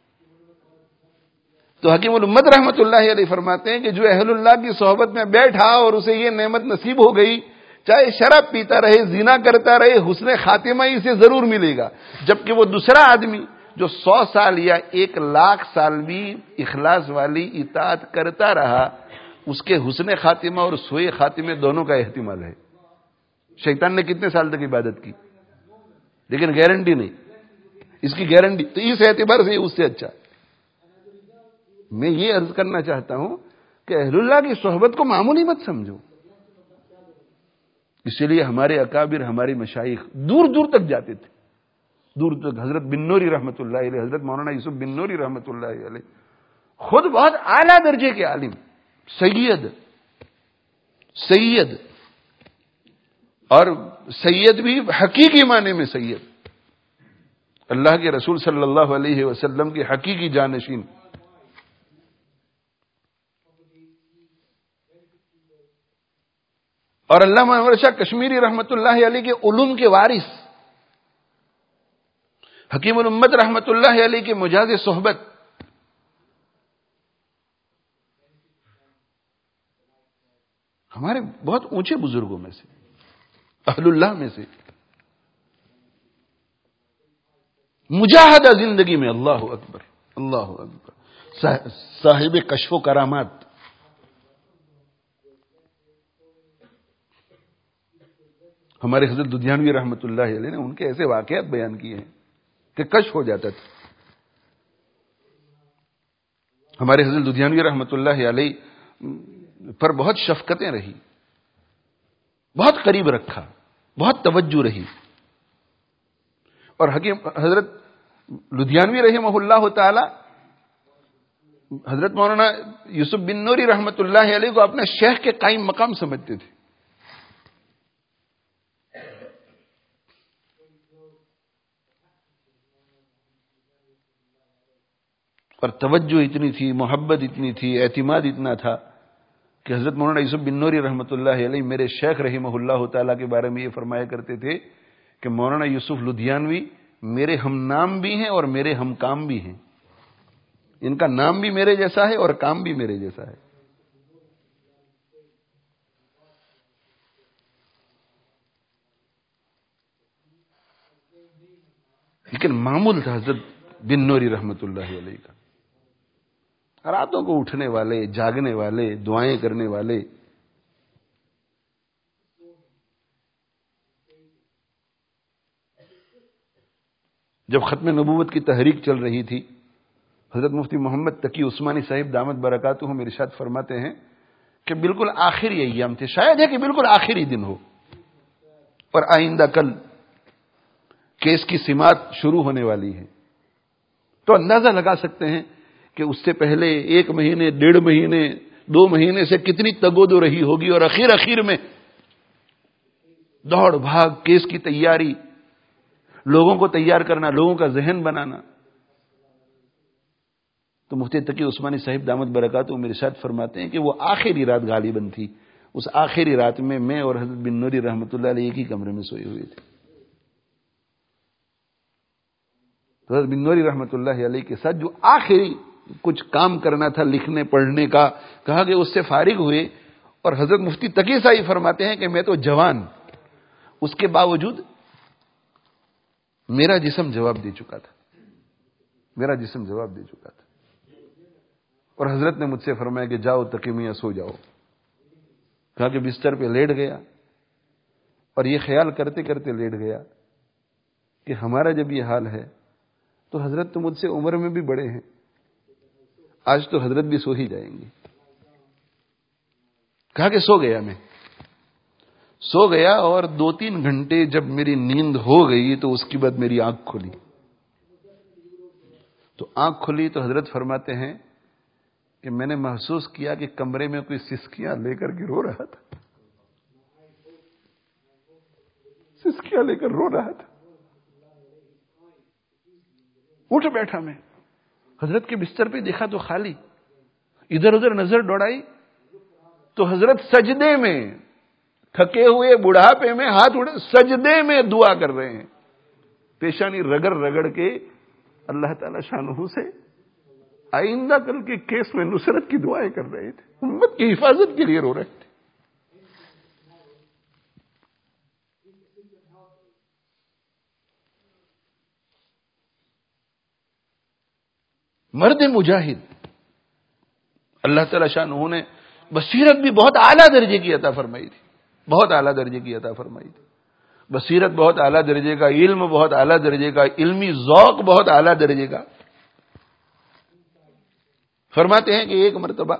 تو حکیم الامت رحمۃ اللہ علیہ فرماتے ہیں کہ جو اہل اللہ کی صحبت میں بیٹھا اور اسے یہ نعمت نصیب ہو گئی، چاہے شراب پیتا رہے، زنا کرتا رہے، حسن خاتمہ اسے ضرور ملے گا. جبکہ وہ دوسرا آدمی جو 100 سال یا 1,00,000 سال بھی اخلاص والی اطاعت کرتا رہا، اس کے حسن خاتمہ اور سوء خاتمے دونوں کا احتمال ہے. شیطان نے کتنے سال تک عبادت کی لیکن گارنٹی نہیں، اس کی گارنٹی تو اس اعتبار سے اس سے اچھا. میں یہ عرض کرنا چاہتا ہوں کہ اہل اللہ کی صحبت کو معمولی مت سمجھو. اسی لیے ہمارے اکابر، ہمارے مشائخ دور دور تک جاتے تھے، دور تک. حضرت بن نوری رحمۃ اللہ علیہ، حضرت مولانا یوسف بن نوری رحمۃ اللہ علیہ خود بہت اعلیٰ درجے کے عالم، سید اور سید بھی حقیقی معنی میں سید، اللہ کے رسول صلی اللہ علیہ وسلم کی حقیقی جانشین. اور علامہ انور شاہ کشمیری رحمۃ اللہ علیہ کے علوم کے وارث، حکیم الامت رحمۃ اللہ علیہ کے مجاز صحبت. ہمارے بہت اونچے بزرگوں میں سے، اہل اللہ میں سے، مجاہدہ زندگی میں. اللہ اکبر، اللہ اکبر. صاحب کشف و کرامات. ہمارے حضرت ددھیانوی رحمۃ اللہ علیہ نے ان کے ایسے واقعات بیان کیے ہیں کہ کشف ہو جاتا تھا. ہمارے حضرت ددھیانوی رحمۃ اللہ علیہ پر بہت شفقتیں رہی، بہت قریب رکھا، بہت توجہ رہی. اور حکیم حضرت لدھیانوی رحمہ اللہ تعالی حضرت مولانا یوسف بن نوری رحمۃ اللہ علیہ کو اپنے شیخ کے قائم مقام سمجھتے تھے. اور توجہ اتنی تھی، محبت اتنی تھی، اعتماد اتنا تھا کہ حضرت مولانا یوسف بن نوری رحمۃ اللہ علیہ میرے شیخ رحمہ اللہ تعالیٰ کے بارے میں یہ فرمایا کرتے تھے کہ مولانا یوسف لدھیانوی میرے ہم نام بھی ہیں اور میرے ہم کام بھی ہیں. ان کا نام بھی میرے جیسا ہے اور کام بھی میرے جیسا ہے. لیکن معمول تھا حضرت بن نوری رحمۃ اللہ علیہ کا، راتوں کو اٹھنے والے، جاگنے والے، دعائیں کرنے والے. جب ختم نبوت کی تحریک چل رہی تھی، حضرت مفتی محمد تقی عثمانی صاحب دامت برکاتہم ارشاد فرماتے ہیں کہ بالکل آخری ایام تھے، شاید ہے کہ بالکل آخری دن ہو، اور آئندہ کل کیس کی سماعت شروع ہونے والی ہے. تو اندازہ لگا سکتے ہیں کہ اس سے پہلے 1 مہینے، 1.5 مہینے، 2 مہینے سے کتنی تگودو رہی ہوگی، اور اخیر میں دوڑ بھاگ، کیس کی تیاری، لوگوں کو تیار کرنا، لوگوں کا ذہن بنانا. تو مفتی تقی عثمانی صاحب دامت برکاتہم ارشاد فرماتے ہیں کہ وہ آخری رات غالباً تھی. اس آخری رات میں اور حضرت بن نوری رحمۃ اللہ علیہ ایک ہی کمرے میں سوئے ہوئے تھے. تو حضرت بن نوری رحمۃ اللہ علیہ کے ساتھ جو آخری کچھ کام کرنا تھا، لکھنے پڑھنے کا، کہا کہ اس سے فارغ ہوئے. اور حضرت مفتی تقی صاحب فرماتے ہیں کہ میں تو جوان، اس کے باوجود میرا جسم جواب دے چکا تھا، میرا جسم جواب دے چکا تھا. اور حضرت نے مجھ سے فرمایا کہ جاؤ تقی میاں سو جاؤ. کہا کہ بستر پہ لیٹ گیا اور یہ خیال کرتے کرتے لیٹ گیا کہ ہمارا جب یہ حال ہے تو حضرت تو مجھ سے عمر میں بھی بڑے ہیں، آج تو حضرت بھی سو ہی جائیں گے. کہا کہ سو گیا، میں سو گیا، اور 2-3 گھنٹے جب میری نیند ہو گئی تو اس کے بعد میری آنکھ کھلی. تو آنکھ کھلی تو حضرت فرماتے ہیں کہ میں نے محسوس کیا کہ کمرے میں کوئی سسکیاں لے کر کے رو رہا تھا، سسکیاں لے کر رو رہا تھا. اٹھ بیٹھا میں، حضرت کے بستر پہ دیکھا تو خالی. ادھر ادھر نظر دوڑائی تو حضرت سجدے میں تھکے ہوئے بڑھاپے میں ہاتھ اٹھے سجدے میں دعا کر رہے ہیں، پیشانی رگڑ رگڑ کے اللہ تعالی شانہ سے آئندہ کل کے کیس میں نصرت کی دعائیں کر رہے تھے، امت کی حفاظت کے لیے رو رہے تھے۔ مرد مجاہد اللہ تعالی شانہ نے بصیرت بھی بہت اعلیٰ درجے کی عطا فرمائی تھی، بہت اعلیٰ درجے کی عطا فرمائی تھی، بصیرت بہت اعلیٰ درجے کا، علم بہت اعلیٰ درجے کا، علمی ذوق بہت اعلیٰ درجے کا۔ فرماتے ہیں کہ ایک مرتبہ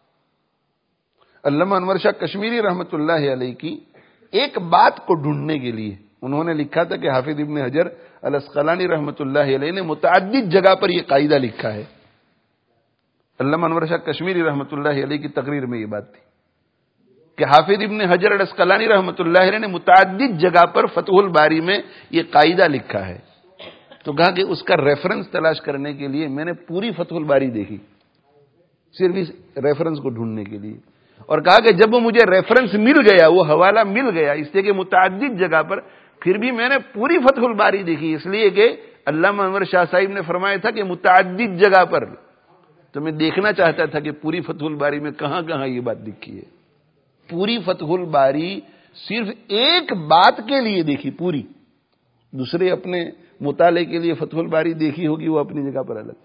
علامہ انور شاہ کشمیری رحمت اللہ علیہ کی ایک بات کو ڈھونڈنے کے لیے انہوں نے لکھا تھا کہ حافظ ابن حجر الاسقلانی رحمت اللہ علیہ نے متعدد جگہ پر یہ قاعدہ لکھا ہے۔ علامہ انور شاہ کشمیری رحمت اللہ علیہ کی تقریر میں یہ بات تھی کہ حافظ ابن حجر الاسقلانی رحمت اللہ علیہ نے متعدد جگہ پر فتح الباری میں یہ قاعدہ لکھا ہے۔ تو کہا کہ اس کا ریفرنس تلاش کرنے کے لیے میں نے پوری فتح الباری دیکھی، صرف اس ریفرنس کو ڈھونڈنے کے لیے، اور کہا کہ جب مجھے ریفرنس مل گیا، وہ حوالہ مل گیا، اس لیے کہ متعدد جگہ پر، پھر بھی میں نے پوری فتح الباری دیکھی، اس لیے کہ علامہ انور شاہ صاحب نے فرمایا تھا کہ متعدد جگہ پر، تو میں دیکھنا چاہتا تھا کہ پوری فتح الباری میں کہاں کہاں یہ بات لکھی ہے۔ پوری فتح الباری صرف ایک بات کے لیے دیکھی، پوری، دوسرے اپنے مطالعے کے لیے فتح الباری دیکھی ہوگی وہ اپنی جگہ پر الگ۔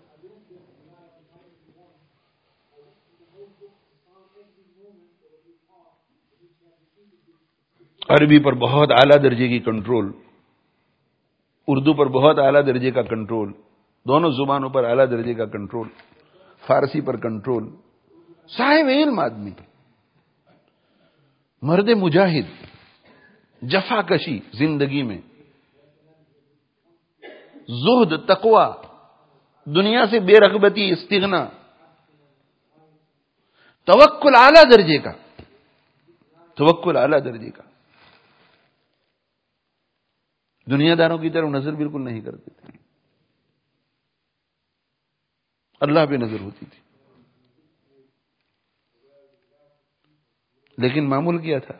عربی پر بہت اعلیٰ درجے کی کنٹرول، اردو پر بہت اعلیٰ درجے کا کنٹرول، دونوں زبانوں پر اعلیٰ درجے کا کنٹرول، فارسی پر کنٹرول، صاحب علم آدمی، مرد مجاہد، جفا کشی زندگی میں، زہد، تقوی، دنیا سے بے رغبتی، استغنا، توکل اعلیٰ درجے کا، توکل اعلیٰ درجے کا، دنیا داروں کی طرف نظر بالکل نہیں کرتے تھے، اللہ پہ نظر ہوتی تھی، لیکن معمول کیا تھا،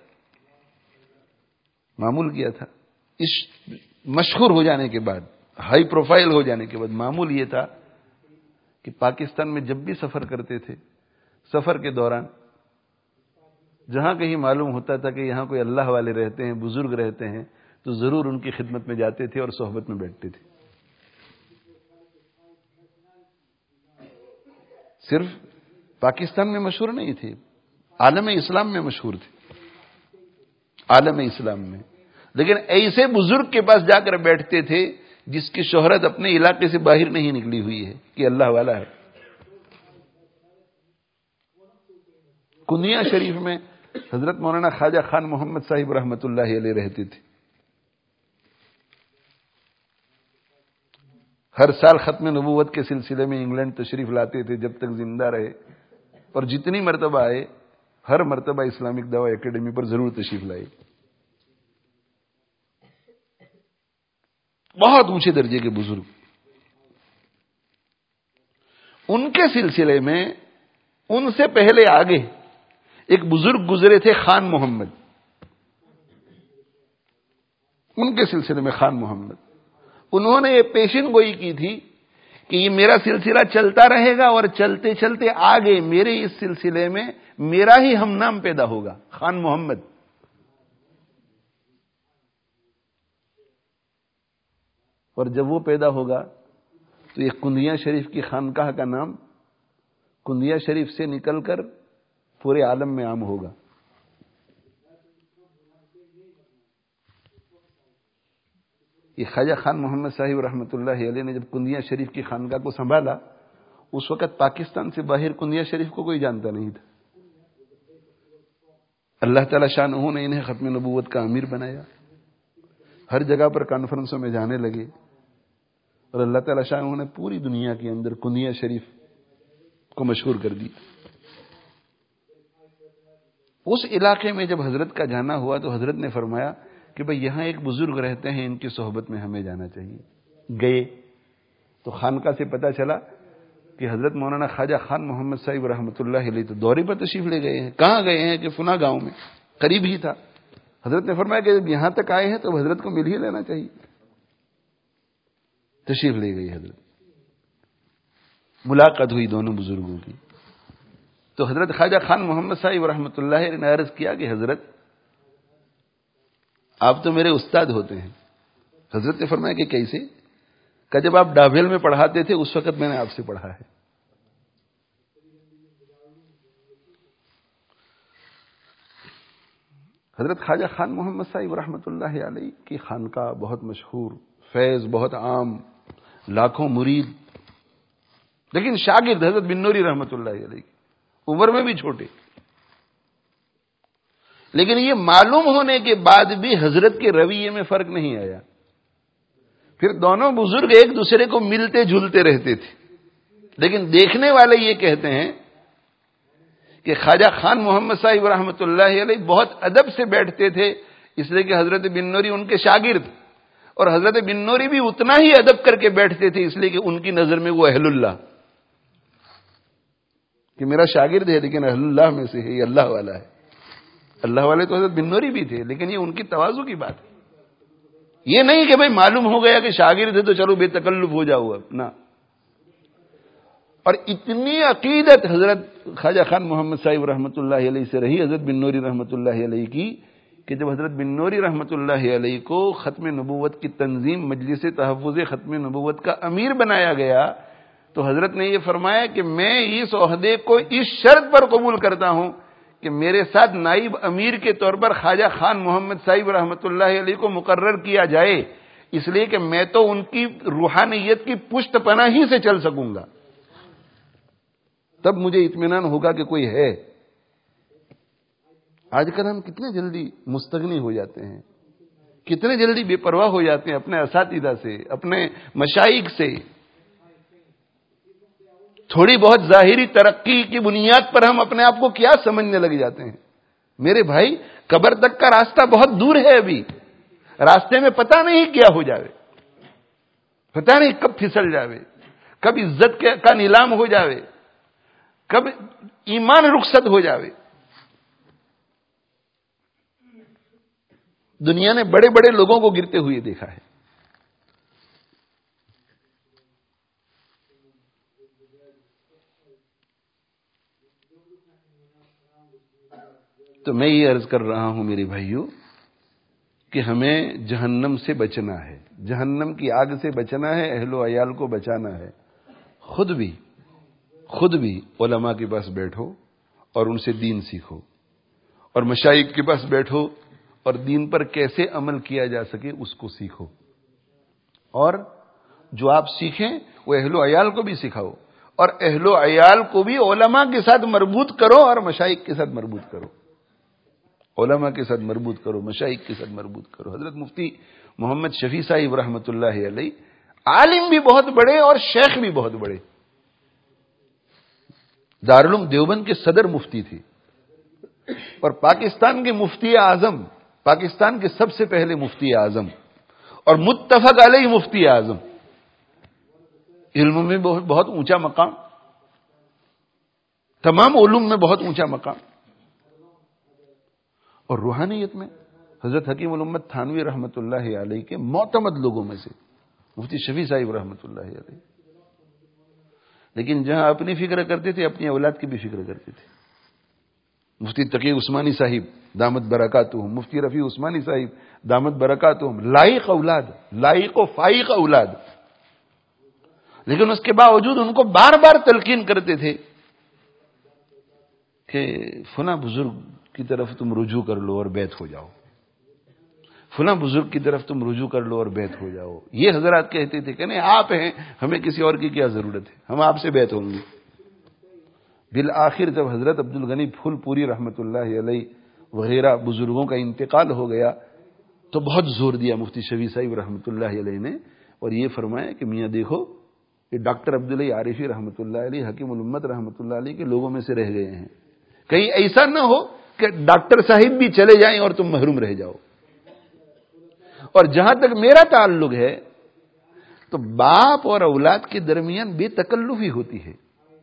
معمول کیا تھا اس مشہور ہو جانے کے بعد، ہائی پروفائل ہو جانے کے بعد معمول یہ تھا کہ پاکستان میں جب بھی سفر کرتے تھے، سفر کے دوران جہاں کہیں معلوم ہوتا تھا کہ یہاں کوئی اللہ والے رہتے ہیں، بزرگ رہتے ہیں، تو ضرور ان کی خدمت میں جاتے تھے اور صحبت میں بیٹھتے تھے۔ صرف پاکستان میں مشہور نہیں تھے، عالم اسلام میں مشہور تھے، عالم اسلام میں، لیکن ایسے بزرگ کے پاس جا کر بیٹھتے تھے جس کی شہرت اپنے علاقے سے باہر نہیں نکلی ہوئی ہے کہ اللہ والا ہے۔ کنیا شریف میں حضرت مولانا خواجہ خان محمد صاحب رحمت اللہ علیہ رہتے تھے۔ ہر سال ختم نبوت کے سلسلے میں انگلینڈ تشریف لاتے تھے جب تک زندہ رہے، اور جتنی مرتبہ آئے ہر مرتبہ اسلامک دعوی اکیڈمی پر ضرور تشریف لائے۔ بہت اونچے درجے کے بزرگ، ان کے سلسلے میں ان سے پہلے آگے ایک بزرگ گزرے تھے، خان محمد، ان کے سلسلے میں خان محمد، انہوں نے یہ پیشن گوئی کی تھی کہ یہ میرا سلسلہ چلتا رہے گا اور چلتے چلتے آگے میرے اس سلسلے میں میرا ہی ہم نام پیدا ہوگا، خان محمد۔ اور جب وہ پیدا ہوگا تو یہ کندیا شریف کی خانقاہ کا نام کندیا شریف سے نکل کر پورے عالم میں عام ہوگا۔ یہ خواجہ خان محمد صاحب رحمت اللہ علیہ نے جب کندیا شریف کی خانقاہ کو سنبھالا، اس وقت پاکستان سے باہر کندیا شریف کو کوئی جانتا نہیں تھا۔ اللہ تعالی شانہ نے انہیں ختم نبوت کا امیر بنایا، ہر جگہ پر کانفرنسوں میں جانے لگے، اور اللہ تعالی شانہ نے پوری دنیا کے اندر کندیا شریف کو مشہور کر دی۔ اس علاقے میں جب حضرت کا جانا ہوا تو حضرت نے فرمایا کہ بھئی یہاں ایک بزرگ رہتے ہیں، ان کی صحبت میں ہمیں جانا چاہیے۔ گئے تو خانقاہ سے پتہ چلا کہ حضرت مولانا خواجہ خان محمد صاحب رحمۃ اللہ علیہ تو دورے پر تشریف لے گئے ہیں. کہاں گئے ہیں؟ کہ فلاں گاؤں میں، قریب ہی تھا. حضرت نے فرمایا کہ جب یہاں تک آئے ہیں تو حضرت کو مل ہی لینا چاہیے. تشریف لے گئی حضرت، ملاقات ہوئی دونوں بزرگوں کی. تو حضرت خواجہ خان محمد صاحب رحمۃ اللہ علیہ نے عرض کیا کہ حضرت آپ تو میرے استاد ہوتے ہیں. حضرت نے فرمایا کہ کیسے؟ کہ جب آپ ڈابھیل میں پڑھاتے تھے اس وقت میں نے آپ سے پڑھا ہے. حضرت خواجہ خان محمد صاحب رحمۃ اللہ علیہ کی خانقاہ بہت مشہور، فیض بہت عام، لاکھوں مرید، لیکن شاگرد حضرت بنوری رحمۃ اللہ علیہ عمر میں بھی چھوٹے. لیکن یہ معلوم ہونے کے بعد بھی حضرت کے رویے میں فرق نہیں آیا. پھر دونوں بزرگ ایک دوسرے کو ملتے جلتے رہتے تھے، لیکن دیکھنے والے یہ کہتے ہیں کہ خواجہ خان محمد صاحب رحمۃ اللہ علیہ بہت ادب سے بیٹھتے تھے، اس لیے کہ حضرت بنوری ان کے شاگرد، اور حضرت بنوری بھی اتنا ہی ادب کر کے بیٹھتے تھے، اس لیے کہ ان کی نظر میں وہ اہل اللہ، کہ میرا شاگرد ہے لیکن اہل اللہ میں سے ہے، یہ اللہ والا ہے. اللہ والے تو حضرت بنوری بھی تھے، لیکن یہ ان کی تواضع کی بات ہے. یہ نہیں کہ بھئی معلوم ہو گیا کہ شاگرد ہے تو چلو بے تکلف ہو جاؤ اب، نہ. اور اتنی عقیدت حضرت خواجہ خان محمد صاحب رحمۃ اللہ علیہ سے رہی حضرت بنوری رحمۃ اللہ علیہ کی، کہ جب حضرت بنوری رحمۃ اللہ علیہ کو ختم نبوت کی تنظیم مجلس تحفظ ختم نبوت کا امیر بنایا گیا تو حضرت نے یہ فرمایا کہ میں اس عہدے کو اس شرط پر قبول کرتا ہوں کہ میرے ساتھ نائب امیر کے طور پر خواجہ خان محمد صاحب رحمۃ اللہ علیہ کو مقرر کیا جائے، اس لیے کہ میں تو ان کی روحانیت کی پشت پناہی سے چل سکوں گا، تب مجھے اطمینان ہوگا کہ کوئی ہے. آج کل ہم کتنے جلدی مستغنی ہو جاتے ہیں، کتنے جلدی بے پرواہ ہو جاتے ہیں اپنے اساتذہ سے، اپنے مشائخ سے. تھوڑی بہت ظاہری ترقی کی بنیاد پر ہم اپنے آپ کو کیا سمجھنے لگ جاتے ہیں. میرے بھائی قبر تک کا راستہ بہت دور ہے، ابھی راستے میں پتہ نہیں کیا ہو جاوے، پتہ نہیں کب پھسل جاوے، کب عزت کا نیلام ہو جاوے، کب ایمان رخصت ہو جاوے. دنیا نے بڑے بڑے لوگوں کو گرتے ہوئے دیکھا ہے. تو میں یہ عرض کر رہا ہوں میرے بھائیوں کہ ہمیں جہنم سے بچنا ہے، جہنم کی آگ سے بچنا ہے، اہل و عیال کو بچانا ہے. خود بھی علماء کے پاس بیٹھو اور ان سے دین سیکھو، اور مشائخ کے پاس بیٹھو اور دین پر کیسے عمل کیا جا سکے اس کو سیکھو، اور جو آپ سیکھیں وہ اہل و عیال کو بھی سکھاؤ، اور اہل و عیال کو بھی علماء کے ساتھ مربوط کرو اور مشائخ کے ساتھ مربوط کرو. علماء کے ساتھ مربوط کرو، مشائخ کے ساتھ مربوط کرو. حضرت مفتی محمد شفیع صاحب رحمۃ اللہ علیہ عالم بھی بہت بڑے اور شیخ بھی بہت بڑے، دارالعلوم دیوبند کے صدر مفتی تھے، اور پاکستان کے مفتی اعظم، پاکستان کے سب سے پہلے مفتی اعظم اور متفق علیہ مفتی اعظم. علم میں بہت اونچا مقام، تمام علوم میں بہت اونچا مقام، اور روحانیت میں حضرت حکیم الامت تھانوی رحمۃ اللہ علیہ کے معتمد لوگوں میں سے مفتی شفیع صاحب رحمۃ اللہ علیہ. لیکن جہاں اپنی فکر کرتے تھے اپنی اولاد کی بھی فکر کرتے تھے. مفتی تقی عثمانی صاحب دامت برکاتہم، مفتی رفیع عثمانی صاحب دامت برکاتہم، لائق اولاد، لائق و فائق اولاد، لیکن اس کے باوجود ان کو بار بار تلقین کرتے تھے کہ فلاں بزرگ کی طرف تم رجوع کر لو اور بیعت ہو جاؤ، فلاں بزرگ کی طرف تم رجوع کر لو اور بیعت ہو جاؤ. یہ حضرات کہتے تھے کہ نہیں آپ ہیں، ہمیں کسی اور کی کیا ضرورت ہے، ہم آپ سے بیعت ہوں گے. بالآخر جب حضرت عبد الغنی پھول پوری رحمۃ اللہ علیہ وغیرہ بزرگوں کا انتقال ہو گیا تو بہت زور دیا مفتی شفیع صاحب رحمۃ اللہ علیہ نے، اور یہ فرمایا کہ میاں دیکھو یہ ڈاکٹر عبداللہ عارفی رحمۃ اللہ علیہ حکیم الامت رحمۃ اللہ علیہ کے لوگوں میں سے رہ گئے ہیں، کہیں ایسا نہ ہو کہ ڈاکٹر صاحب بھی چلے جائیں اور تم محروم رہ جاؤ. اور جہاں تک میرا تعلق ہے تو باپ اور اولاد کے درمیان بے تکلفی ہوتی ہے،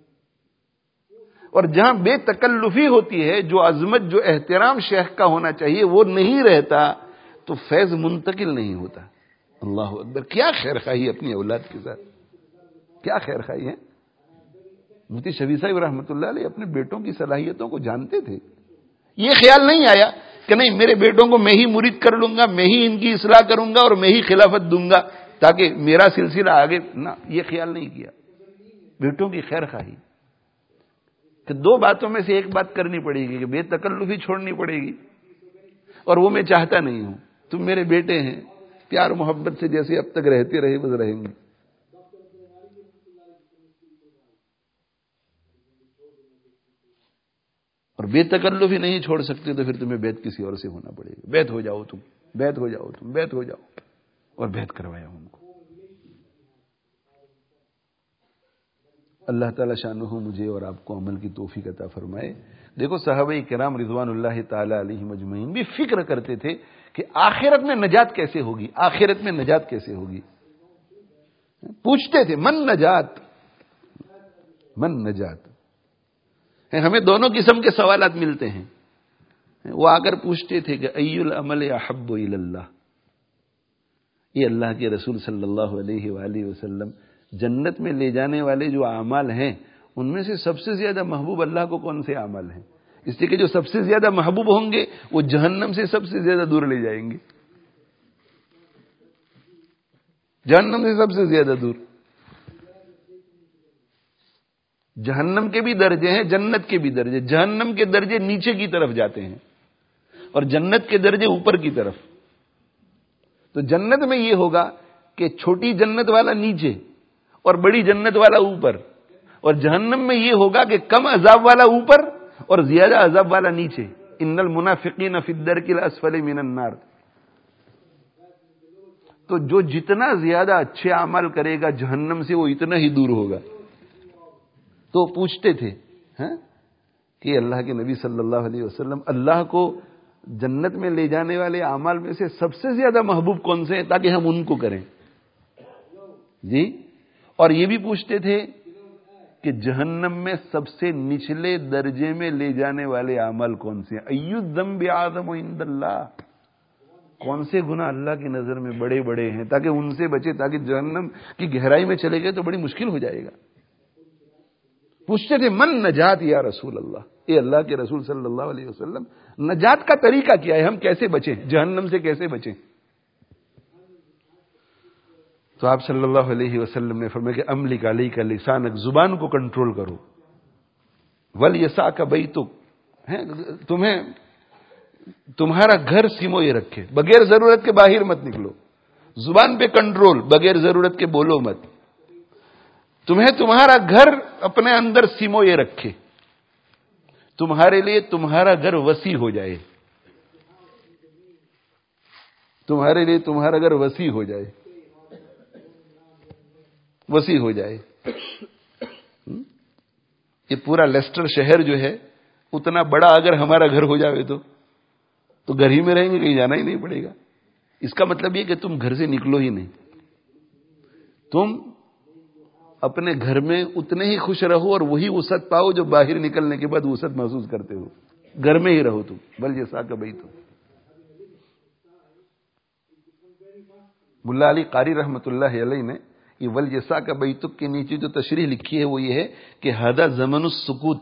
اور جہاں بے تکلفی ہوتی ہے، جو عظمت جو احترام شیخ کا ہونا چاہیے وہ نہیں رہتا تو فیض منتقل نہیں ہوتا۔ اللہ اکبر، کیا خیر خواہی اپنی اولاد کے ساتھ، کیا خیر خواہی ہے۔ مفتی شفیع صاحب رحمۃ اللہ علیہ اپنے بیٹوں کی صلاحیتوں کو جانتے تھے، یہ خیال نہیں آیا کہ نہیں میرے بیٹوں کو میں ہی مرید کر لوں گا، میں ہی ان کی اصلاح کروں گا اور میں ہی خلافت دوں گا تاکہ میرا سلسلہ آگے نہ، یہ خیال نہیں کیا۔ بیٹوں کی خیر خواہی کہ دو باتوں میں سے ایک بات کرنی پڑے گی کہ بے تکلفی چھوڑنی پڑے گی، اور وہ میں چاہتا نہیں ہوں، تم میرے بیٹے ہیں، پیار محبت سے جیسے اب تک رہتے رہے بس رہیں گے۔ اور بے تکلفی نہیں چھوڑ سکتے تو پھر تمہیں بیعت کسی اور سے ہونا پڑے گا، بیعت ہو جاؤ تم، بیعت ہو جاؤ تم، بیعت ہو جاؤ، اور بیعت کروایا ان کو۔ اللہ تعالی شانہ مجھے اور آپ کو عمل کی توفیق عطا فرمائے۔ دیکھو صحابہ کرام رضوان اللہ تعالی علیہم اجمعین بھی فکر کرتے تھے کہ آخرت میں نجات کیسے ہوگی، آخرت میں نجات کیسے ہوگی، پوچھتے تھے من نجات، من نجات۔ ہمیں دونوں قسم کے سوالات ملتے ہیں، وہ آ کر پوچھتے تھے کہ ای العمل احب الی اللہ، یہ اللہ کے رسول صلی اللہ علیہ وآلہ وسلم جنت میں لے جانے والے جو اعمال ہیں ان میں سے سب سے زیادہ محبوب اللہ کو کون سے اعمال ہیں؟ اس لیے کہ جو سب سے زیادہ محبوب ہوں گے وہ جہنم سے سب سے زیادہ دور لے جائیں گے، جہنم سے سب سے زیادہ دور۔ جہنم کے بھی درجے ہیں، جنت کے بھی درجے، جہنم کے درجے نیچے کی طرف جاتے ہیں اور جنت کے درجے اوپر کی طرف۔ تو جنت میں یہ ہوگا کہ چھوٹی جنت والا نیچے اور بڑی جنت والا اوپر، اور جہنم میں یہ ہوگا کہ کم عذاب والا اوپر اور زیادہ عذاب والا نیچے۔ ان المنافقین فی الدرک الاسفل من النار۔ تو جو جتنا زیادہ اچھے اعمال کرے گا جہنم سے وہ اتنا ہی دور ہوگا۔ تو پوچھتے تھے کہ اللہ کے نبی صلی اللہ علیہ وسلم اللہ کو جنت میں لے جانے والے اعمال میں سے سب سے زیادہ محبوب کون سے ہیں تاکہ ہم ان کو کریں جی۔ اور یہ بھی پوچھتے تھے کہ جہنم میں سب سے نچلے درجے میں لے جانے والے اعمال کون سے ہیں؟ ای الذنب اعظم عند اللہ، کون سے گناہ اللہ کی نظر میں بڑے بڑے ہیں تاکہ ان سے بچے، تاکہ جہنم کی گہرائی میں چلے گئے تو بڑی مشکل ہو جائے گا۔ پوچھتے تھے من نجات یا رسول اللہ، اے اللہ کے رسول صلی اللہ علیہ وسلم نجات کا طریقہ کیا ہے، ہم کیسے بچیں، جہنم سے کیسے بچیں؟ تو آپ صلی اللہ علیہ وسلم نے فرمایا کہ املک علیک لسانک، زبان کو کنٹرول کرو، ولیسعک بیتک، تمہیں تمہارا گھر سیموئے رکھے، بغیر ضرورت کے باہر مت نکلو، زبان پہ کنٹرول، بغیر ضرورت کے بولو مت، تمہیں تمہارا گھر اپنے اندر سیموئے رکھے، تمہارے لیے تمہارا گھر وسیع ہو جائے، تمہارے لیے تمہارا گھر وسیع ہو جائے، وسیع ہو جائے۔ یہ پورا لیسٹر شہر جو ہے اتنا بڑا اگر ہمارا گھر ہو جاوے تو گھر ہی میں رہیں گے، کہیں جانا ہی نہیں پڑے گا۔ اس کا مطلب یہ کہ تم گھر سے نکلو ہی نہیں، تم اپنے گھر میں اتنے ہی خوش رہو اور وہی وسعت پاؤ جو باہر نکلنے کے بعد وسعت محسوس کرتے ہو، گھر میں ہی رہو تم، بل جیسا کہ بھائی تم۔ ملا علی قاری رحمۃ اللہ علیہ نے یہ ولیسا کا بیتک کے نیچے جو تشریح لکھی ہے وہ یہ ہے کہ ہذا زمن السکوت،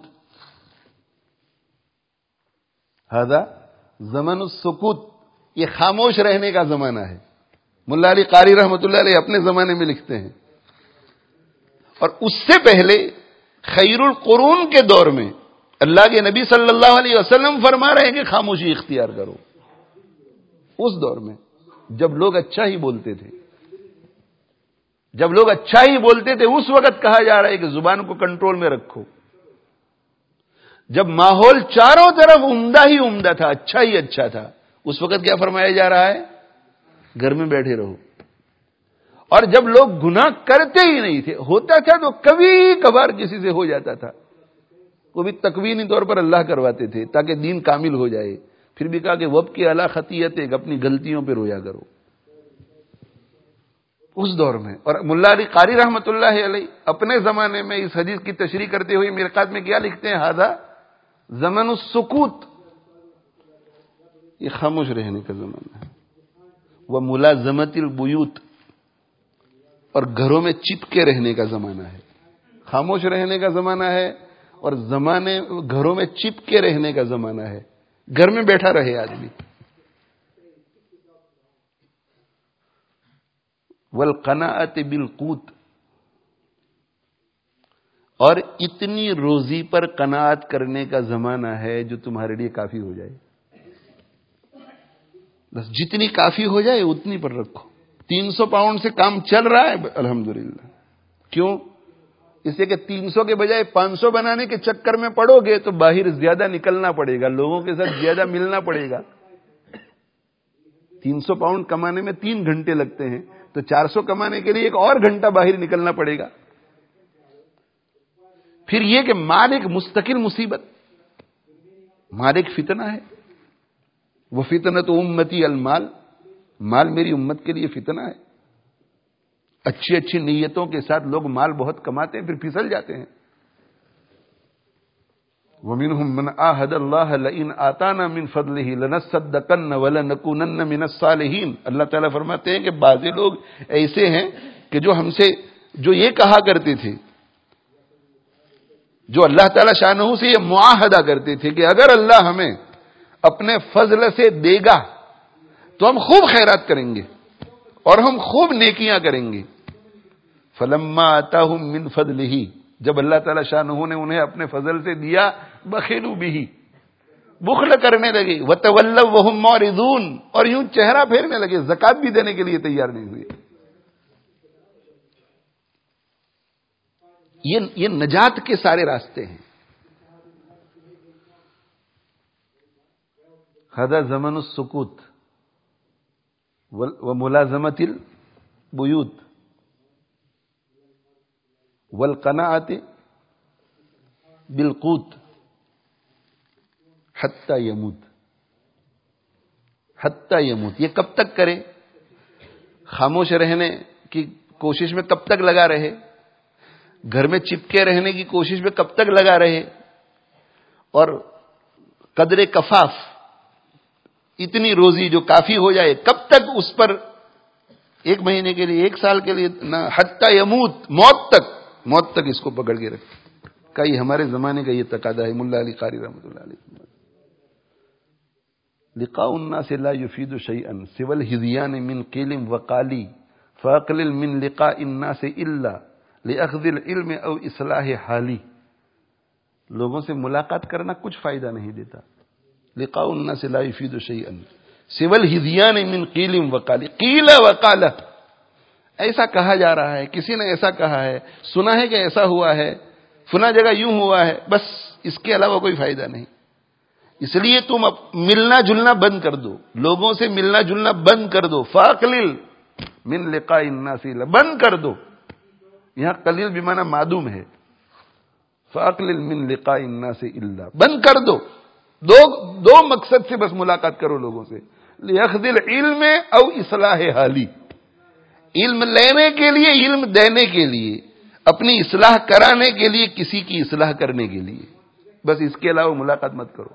ہذا زمن السکوت، یہ خاموش رہنے کا زمانہ ہے۔ ملا علی قاری رحمۃ اللہ علیہ اپنے زمانے میں لکھتے ہیں، اور اس سے پہلے خیر القرون کے دور میں اللہ کے نبی صلی اللہ علیہ وسلم فرما رہے ہیں کہ خاموشی اختیار کرو۔ اس دور میں جب لوگ اچھا ہی بولتے تھے، جب لوگ اچھا ہی بولتے تھے، اس وقت کہا جا رہا ہے کہ زبان کو کنٹرول میں رکھو۔ جب ماحول چاروں طرف عمدہ ہی عمدہ تھا، اچھا ہی اچھا تھا، اس وقت کیا فرمایا جا رہا ہے؟ گھر میں بیٹھے رہو۔ اور جب لوگ گناہ کرتے ہی نہیں تھے، ہوتا تھا تو کبھی کبھار کسی سے ہو جاتا تھا، وہ بھی تکوینی طور پر اللہ کرواتے تھے تاکہ دین کامل ہو جائے، پھر بھی کہا کہ وب کی علی خطیئت، اپنی غلطیوں پہ رویا کرو۔ اس دور میں. اور ملا علی قاری رحمت اللہ علیہ اپنے زمانے میں اس حدیث کی تشریح کرتے ہوئے مرقات میں کیا لکھتے ہیں؟ ھذا زمن السکوت، یہ خاموش رہنے کا زمانہ ہے. وملازمت البیوت، اور گھروں میں چپکے رہنے کا زمانہ ہے. خاموش رہنے کا زمانہ ہے اور گھروں میں چپکے رہنے کا زمانہ ہے. گھر میں بیٹھا رہے آدمی. والقناعت بالقوت، اور اتنی روزی پر قناعت کرنے کا زمانہ ہے جو تمہارے لیے کافی ہو جائے. بس جتنی کافی ہو جائے اتنی پر رکھو. 300 پاؤنڈ سے کام چل رہا ہے الحمدللہ. کیوں؟ اس لیے کہ 300 کے بجائے 500 بنانے کے چکر میں پڑو گے تو باہر زیادہ نکلنا پڑے گا، لوگوں کے ساتھ زیادہ ملنا پڑے گا. 300 پاؤنڈ کمانے میں 3 گھنٹے لگتے ہیں تو 400 کمانے کے لیے ایک اور گھنٹہ باہر نکلنا پڑے گا. پھر یہ کہ مال ایک مستقل مصیبت، مال ایک فتنہ ہے. وہ فتنۃ امتی المال، مال میری امت کے لیے فتنہ ہے. اچھی اچھی نیتوں کے ساتھ لوگ مال بہت کماتے ہیں پھر پھسل جاتے ہیں. وَمِنْهُمْ مَنْ عَاهَدَ اللَّهَ لَئِنْ آتَانَا مِنْ فَضْلِهِ لَنَصَّدَّقَنَّ وَلَنَكُونَنَّ مِنَ الصَّالِحِينَ. اللہ تعالیٰ فرماتے ہیں کہ بعض لوگ ایسے ہیں کہ جو ہم سے جو یہ کہا کرتے تھے، جو اللہ تعالیٰ شانہ سے یہ معاہدہ کرتے تھے کہ اگر اللہ ہمیں اپنے فضل سے دے گا تو ہم خوب خیرات کریں گے اور ہم خوب نیکیاں کریں گے. فلما آتاہم من فضلہ، جب اللہ تعالیٰ شانہ نے انہیں اپنے فضل سے دیا، بخلوا بہ، بخل کرنے لگے. وتولوا وہم معرضون، اور یوں چہرہ پھیرنے لگے، زکات بھی دینے کے لیے تیار نہیں ہوئے. یہ نجات کے سارے راستے ہیں. ھذا زمن السکوت وملازمت البیوت والقناعت بالقوت حتی یموت. حتی یموت، یہ کب تک کرے؟ خاموش رہنے کی کوشش میں کب تک لگا رہے؟ گھر میں چپکے رہنے کی کوشش میں کب تک لگا رہے؟ اور قدر کفاف، اتنی روزی جو کافی ہو جائے، کب تک اس پر؟ 1 مہینے کے لیے، 1 سال کے لیے نہ، حتی یموت، موت تک اس کو پکڑ کے رکھے. کا یہ ہمارے زمانے کا یہ تقاضا ہے. ملا علی قاری رحمۃ اللہ علیہ. لقاء الناس لا يفيد شيئا سوى الهذيان من قيل وقال فاقلل من لقاء الناس الا لاخذ العلم او اصلاح حالی. لوگوں سے ملاقات کرنا کچھ فائدہ نہیں دیتا. لقاء الناس لا يفيد شيئا سوى الهذيان من قيل وقال. قيل وقال، ایسا کہا جا رہا ہے، کسی نے ایسا کہا ہے، سنا ہے کہ ایسا ہوا ہے، فلاں جگہ یوں ہوا ہے، بس اس کے علاوہ کوئی فائدہ نہیں. اس لیے تم ملنا جلنا بند کر دو، لوگوں سے ملنا جلنا بند کر دو. فاقلل من لقاء الناس، بند کر دو. یہاں قلیل بمعنی معدوم ہے. فاقلل من لقاء الناس الا، بند کر دو. دو مقصد سے بس ملاقات کرو لوگوں سے. لیاخذ العلم او اصلاح حالی، علم لینے کے لیے، علم دینے کے لیے، اپنی اصلاح کرانے کے لیے، کسی کی اصلاح کرنے کے لیے. بس اس کے علاوہ ملاقات مت کرو.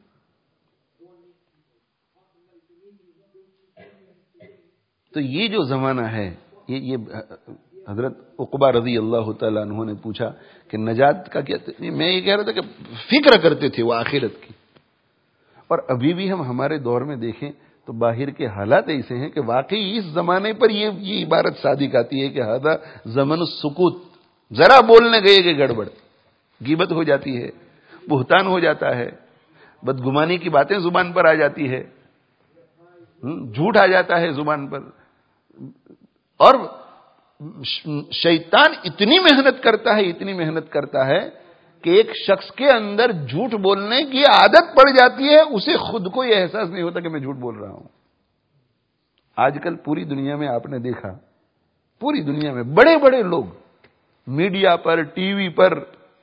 تو یہ جو زمانہ ہے، یہ حضرت عقبہ رضی اللہ تعالیٰ عنہ نے پوچھا کہ نجات کا کیا؟ میں یہ کہہ رہا تھا کہ فکر کرتے تھے وہ آخرت کی. اور ابھی بھی ہم ہمارے دور میں دیکھیں تو باہر کے حالات ایسے ہیں کہ واقعی اس زمانے پر یہ عبارت صادق آتی ہے کہ ھذا زمن السکوت. ذرا بولنے گئے کہ گڑبڑ، غیبت ہو جاتی ہے، بہتان ہو جاتا ہے، بدگمانی کی باتیں زبان پر آ جاتی ہے، جھوٹ آ جاتا ہے زبان پر. اور شیطان اتنی محنت کرتا ہے کہ ایک شخص کے اندر جھوٹ بولنے کی عادت پڑ جاتی ہے، اسے خود کو یہ احساس نہیں ہوتا کہ میں جھوٹ بول رہا ہوں. آج کل پوری دنیا میں آپ نے دیکھا، پوری دنیا میں بڑے بڑے لوگ میڈیا پر، ٹی وی پر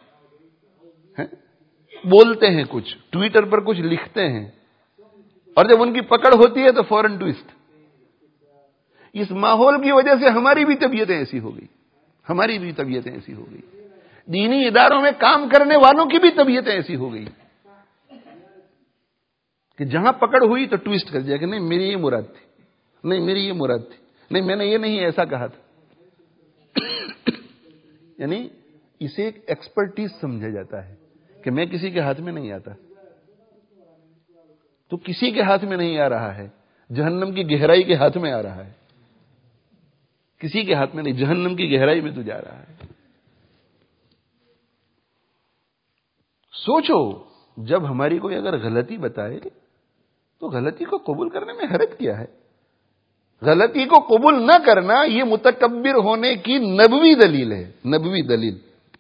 بولتے ہیں کچھ، ٹویٹر پر کچھ لکھتے ہیں، اور جب ان کی پکڑ ہوتی ہے تو فوراً ٹویسٹ. اس ماحول کی وجہ سے ہماری بھی طبیعتیں ایسی ہو گئی، دینی اداروں میں کام کرنے والوں کی بھی طبیعتیں ایسی ہو گئی کہ جہاں پکڑ ہوئی تو ٹویسٹ کر دیا کہ نہیں میری یہ مراد تھی، نہیں میں نے یہ نہیں ایسا کہا تھا. یعنی اسے ایک ایکسپرٹیز سمجھا جاتا ہے کہ میں کسی کے ہاتھ میں نہیں آتا. تو کسی کے ہاتھ میں نہیں آ رہا ہے، جہنم کی گہرائی کے ہاتھ میں آ رہا ہے. کسی کے ہاتھ میں نہیں، جہنم کی گہرائی میں تو جا رہا ہے. سوچو، جب ہماری کوئی اگر غلطی بتائے تو غلطی کو قبول کرنے میں حرج کیا ہے؟ غلطی کو قبول نہ کرنا یہ متکبر ہونے کی نبوی دلیل ہے، نبوی دلیل.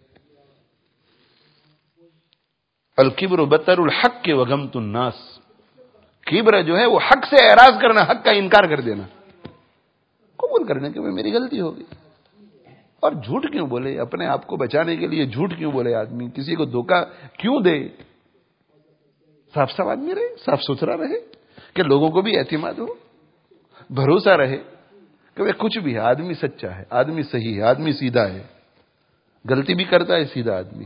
الکبر بطر الحق وغمت الناس. کبر جو ہے وہ حق سے اعراض کرنا، حق کا انکار کر دینا، قبول کرنے کہ میری غلطی ہوگی. اور جھوٹ کیوں بولے؟ اپنے آپ کو بچانے کے لیے جھوٹ کیوں بولے آدمی؟ کسی کو دھوکہ کیوں دے؟ صاف آدمی رہے، صاف ستھرا رہے کہ لوگوں کو بھی اعتماد ہو، بھروسہ رہے کہ وہ کچھ بھی ہے، آدمی سچا ہے، آدمی صحیح ہے، آدمی سیدھا ہے، غلطی بھی کرتا ہے سیدھا آدمی.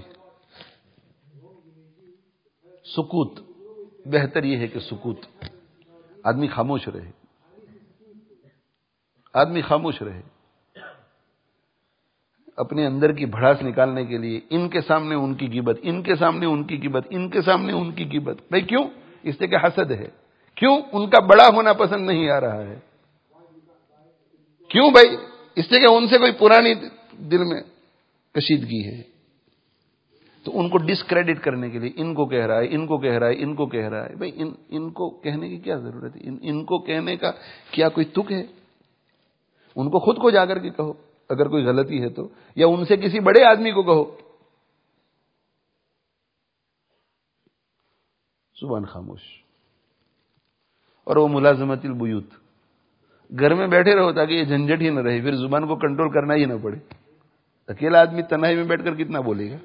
سکوت، بہتر یہ ہے کہ سکوت، آدمی خاموش رہے، اپنے اندر کی بھڑاس نکالنے کے لیے ان کے سامنے ان کی غیبت، ان کے سامنے ان کی غیبت، ان کے سامنے ان کی غیبت. بھائی کیوں؟ اس لیے کہ حسد ہے. کیوں؟ ان کا بڑا ہونا پسند نہیں آ رہا ہے. کیوں بھائی؟ اس لیے کہ ان سے کوئی پرانی دل میں کشیدگی ہے. تو ان کو ڈسکریڈٹ کرنے کے لیے ان کو کہہ رہا ہے. بھائی ان کو کہنے کی کیا ضرورت ہے؟ ان کو کہنے کا کیا کوئی تک ہے؟ ان کو خود کو جا کر کے کہو اگر کوئی غلطی ہے تو، یا ان سے کسی بڑے آدمی کو کہو. زبان خاموش. اور وہ ملازمت البیوت، گھر میں بیٹھے رہو تاکہ یہ جھنجٹ ہی نہ رہے، پھر زبان کو کنٹرول کرنا ہی نہ پڑے. اکیلا آدمی تنہائی میں بیٹھ کر کتنا بولے گا؟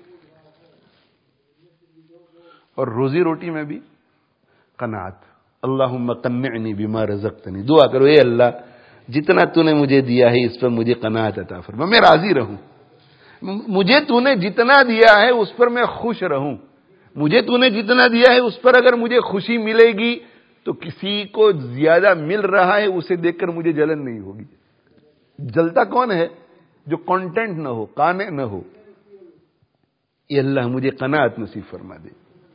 اور روزی روٹی میں بھی قناعت. اللہم قنعنی بما رزقتنی. دعا کرو، اے اللہ جتنا تو نے مجھے دیا ہے اس پر مجھے قناعت عطا فرما، میں راضی رہوں. مجھے تو نے جتنا دیا ہے اس پر میں خوش رہوں. مجھے تو نے جتنا دیا ہے اس پر اگر مجھے خوشی ملے گی تو کسی کو زیادہ مل رہا ہے اسے دیکھ کر مجھے جلن نہیں ہوگی. جلتا کون ہے؟ جو کانٹینٹ نہ ہو، قانع نہ ہو. یہ اللہ مجھے قناعت نصیب فرما دے.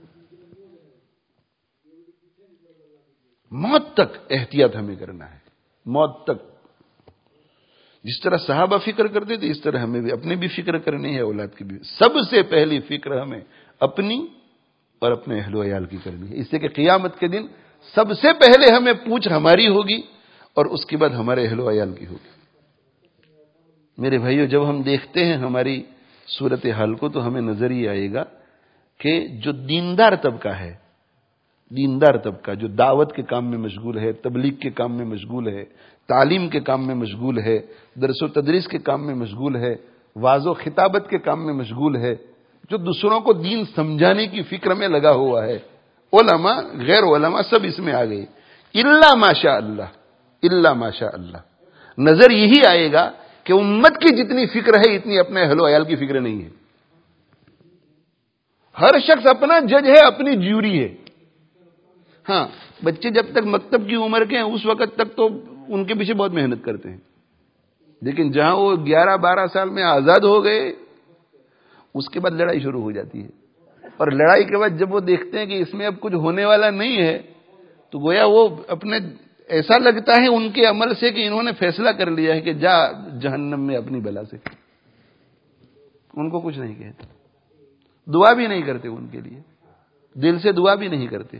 موت تک احتیاط ہمیں کرنا ہے، موت تک. جس طرح صحابہ فکر کرتے تھے اس طرح ہمیں بھی اپنی بھی فکر کرنی ہے، اولاد کی بھی. سب سے پہلی فکر ہمیں اپنی اور اپنے اہل و عیال کی کرنی ہے. اس سے کہ قیامت کے دن سب سے پہلے ہمیں پوچھ ہماری ہوگی اور اس کے بعد ہمارے اہل و عیال کی ہوگی. میرے بھائیو، جب ہم دیکھتے ہیں ہماری صورتحال کو تو ہمیں نظر ہی آئے گا کہ جو دیندار طبقہ ہے، دیندار طبقہ جو دعوت کے کام میں مشغول ہے، تبلیغ کے کام میں مشغول ہے، تعلیم کے کام میں مشغول ہے، درس و تدریس کے کام میں مشغول ہے، واعظ و خطابت کے کام میں مشغول ہے، جو دوسروں کو دین سمجھانے کی فکر میں لگا ہوا ہے، علماء غیر علماء سب اس میں آ گئے. الا ماشاء اللہ، الا ماشاء اللہ. نظر یہی آئے گا کہ امت کی جتنی فکر ہے اتنی اپنے اہل و عیال کی فکر نہیں ہے. ہر شخص اپنا جج ہے، اپنی جیوری ہے. ہاں، بچے جب تک مکتب کی عمر کے ہیں اس وقت تک تو ان کے پیچھے بہت محنت کرتے ہیں، لیکن جہاں وہ 11-12 سال میں آزاد ہو گئے اس کے بعد لڑائی شروع ہو جاتی ہے. اور لڑائی کے بعد جب وہ دیکھتے ہیں کہ اس میں اب کچھ ہونے والا نہیں ہے تو گویا وہ اپنے ایسا لگتا ہے ان کے عمل سے کہ انہوں نے فیصلہ کر لیا ہے کہ جا جہنم میں اپنی بلا سے. ان کو کچھ نہیں کہتے، دعا بھی نہیں کرتے ان کے لیے، دل سے دعا بھی نہیں کرتے،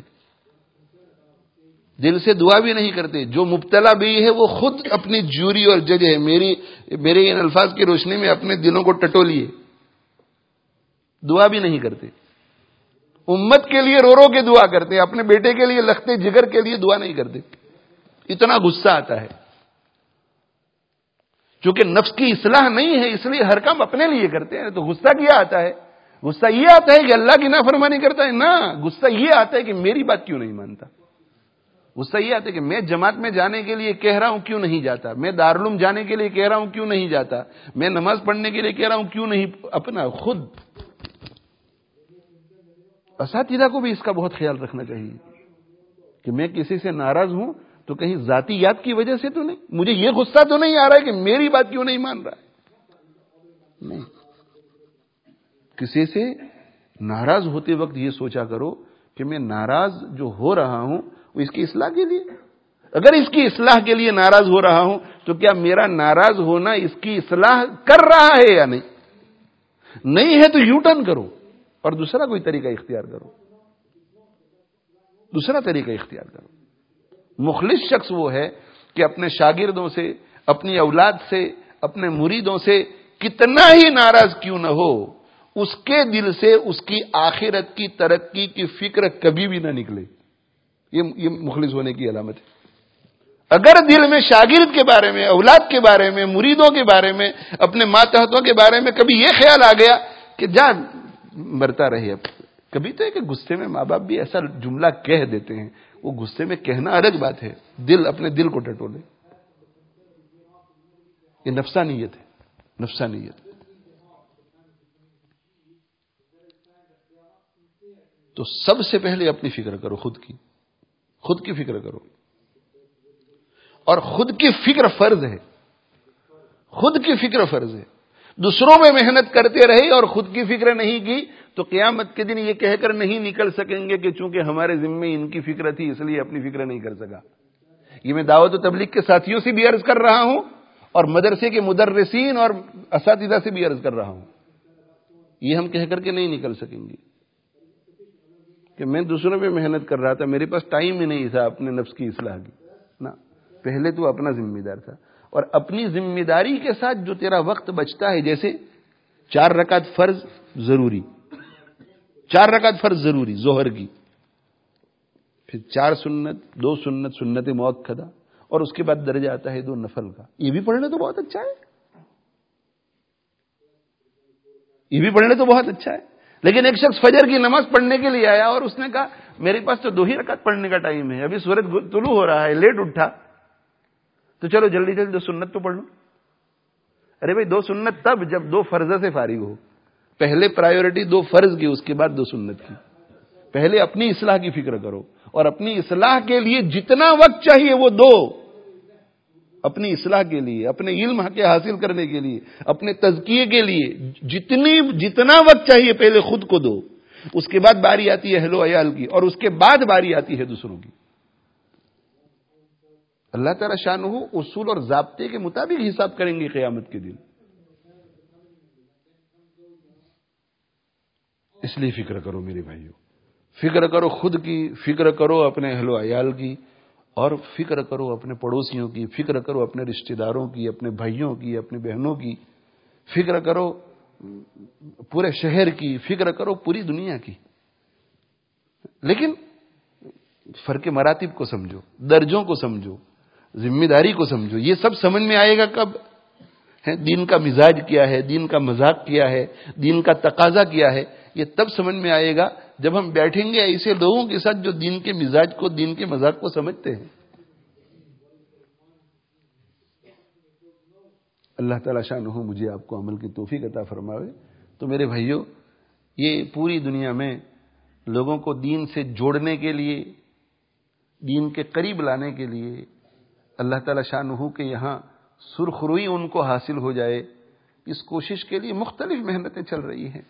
دل سے دعا بھی نہیں کرتے. جو مبتلا بھی ہے وہ خود اپنی جوری اور جج ہے. میرے ان الفاظ کی روشنی میں اپنے دلوں کو ٹٹولیے. دعا بھی نہیں کرتے، امت کے لیے رو رو کے دعا کرتے، اپنے بیٹے کے لیے لختے جگر کے لیے دعا نہیں کرتے. اتنا غصہ آتا ہے. چونکہ نفس کی اصلاح نہیں ہے اس لیے ہر کام اپنے لیے کرتے ہیں. تو غصہ کیا آتا ہے؟ غصہ یہ آتا ہے کہ اللہ کی نافرمانی کرتا ہے؟ نہ، غصہ یہ آتا ہے کہ میری بات کیوں نہیں مانتا. غصہ یہ آتا ہے کہ میں جماعت میں جانے کے لیے کہہ رہا ہوں کیوں نہیں جاتا، میں دارالعلوم جانے کے لیے کہہ رہا ہوں کیوں نہیں جاتا، میں نماز پڑھنے کے لیے کہہ رہا ہوں کیوں نہیں. اپنا خود اساتذہ کو بھی اس کا بہت خیال رکھنا چاہیے کہ میں کسی سے ناراض ہوں تو کہیں ذاتیات کی وجہ سے تو نہیں، مجھے یہ غصہ تو نہیں آ رہا ہے کہ میری بات کیوں نہیں مان رہا ہے. نہیں، کسی سے ناراض ہوتے وقت یہ سوچا کرو کہ میں ناراض جو ہو رہا ہوں وہ اس کی اصلاح کے لیے، اگر اس کی اصلاح کے لیے ناراض ہو رہا ہوں تو کیا میرا ناراض ہونا اس کی اصلاح کر رہا ہے یا نہیں؟ نہیں ہے تو یو ٹرن کرو اور دوسرا کوئی طریقہ اختیار کرو، دوسرا طریقہ اختیار کرو. مخلص شخص وہ ہے کہ اپنے شاگردوں سے، اپنی اولاد سے، اپنے مریدوں سے کتنا ہی ناراض کیوں نہ ہو، اس کے دل سے اس کی آخرت کی ترقی کی فکر کبھی بھی نہ نکلے. یہ مخلص ہونے کی علامت ہے. اگر دل میں شاگرد کے بارے میں، اولاد کے بارے میں، مریدوں کے بارے میں، اپنے ماتحتوں کے بارے میں کبھی یہ خیال آ گیا کہ جان مرتا رہے، اب کبھی تو ہے کہ غصے میں ماں باپ بھی ایسا جملہ کہہ دیتے ہیں، وہ غصے میں کہنا الگ بات ہے، دل اپنے دل کو ٹٹولے. یہ نفسانیت ہے، نفسانیت. تو سب سے پہلے اپنی فکر کرو، خود کی فکر کرو. اور خود کی فکر فرض ہے، خود کی فکر فرض ہے. دوسروں میں محنت کرتے رہے اور خود کی فکر نہیں کی تو قیامت کے دن یہ کہہ کر نہیں نکل سکیں گے کہ چونکہ ہمارے ذمے ان کی فکر تھی اس لیے اپنی فکر نہیں کر سکا. یہ میں دعوت و تبلیغ کے ساتھیوں سے بھی عرض کر رہا ہوں اور مدرسے کے مدرسین اور اساتذہ سے بھی عرض کر رہا ہوں. یہ ہم کہہ کر کے نہیں نکل سکیں گے کہ میں دوسروں پہ محنت کر رہا تھا، میرے پاس ٹائم ہی نہیں تھا اپنے نفس کی اصلاح کی. نہ، پہلے تو اپنا ذمہ دار تھا. اور اپنی ذمہ داری کے ساتھ جو تیرا وقت بچتا ہے، جیسے 4 رکعت فرض ضروری، 4 رکعت فرض ضروری ظہر کی، پھر 4 سنت، 2 سنت سنت مؤکدہ، اور اس کے بعد درجہ آتا ہے 2 نفل کا. یہ بھی پڑھنے تو بہت اچھا ہے، یہ بھی پڑھنے تو بہت اچھا ہے. لیکن ایک شخص فجر کی نماز پڑھنے کے لیے آیا اور اس نے کہا میرے پاس تو 2 ہی رکعت پڑھنے کا ٹائم ہے، ابھی سورج طلوع ہو رہا ہے، لیٹ اٹھا تو چلو جلدی جلدی 2 سنت تو پڑھ لو. ارے بھائی 2 سنت تب جب 2 فرض سے فارغ ہو. پہلے پرائیورٹی 2 فرض کی، اس کے بعد 2 سنت کی. پہلے اپنی اصلاح کی فکر کرو اور اپنی اصلاح کے لیے جتنا وقت چاہیے وہ دو. اپنی اصلاح کے لیے، اپنے علم کے حاصل کرنے کے لیے، اپنے تزکیے کے لیے جتنا وقت چاہیے پہلے خود کو دو. اس کے بعد باری آتی ہے اہل و عیال کی، اور اس کے بعد باری آتی ہے دوسروں کی. اللہ تعالی شانہ اصول اور ضابطے کے مطابق حساب کریں گے قیامت کے دن. اس لیے فکر کرو میرے بھائیو، فکر کرو خود کی، فکر کرو اپنے اہل و عیال کی، اور فکر کرو اپنے پڑوسیوں کی، فکر کرو اپنے رشتہ داروں کی، اپنے بھائیوں کی، اپنی بہنوں کی، فکر کرو پورے شہر کی، فکر کرو پوری دنیا کی. لیکن فرق مراتب کو سمجھو، درجوں کو سمجھو، ذمہ داری کو سمجھو. یہ سب سمجھ میں آئے گا کب ہے؟ دین کا مزاج کیا ہے، دین کا مذاق کیا ہے، دین کا تقاضا کیا ہے، یہ تب سمجھ میں آئے گا جب ہم بیٹھیں گے ایسے لوگوں کے ساتھ جو دین کے مزاج کو، دین کے مذاق کو سمجھتے ہیں. اللہ تعالی شانہ مجھے آپ کو عمل کی توفیق عطا فرماوے. تو میرے بھائیو، یہ پوری دنیا میں لوگوں کو دین سے جوڑنے کے لیے، دین کے قریب لانے کے لیے، اللہ تعالی شانہ کہ یہاں سرخروئی ان کو حاصل ہو جائے، اس کوشش کے لیے مختلف محنتیں چل رہی ہیں.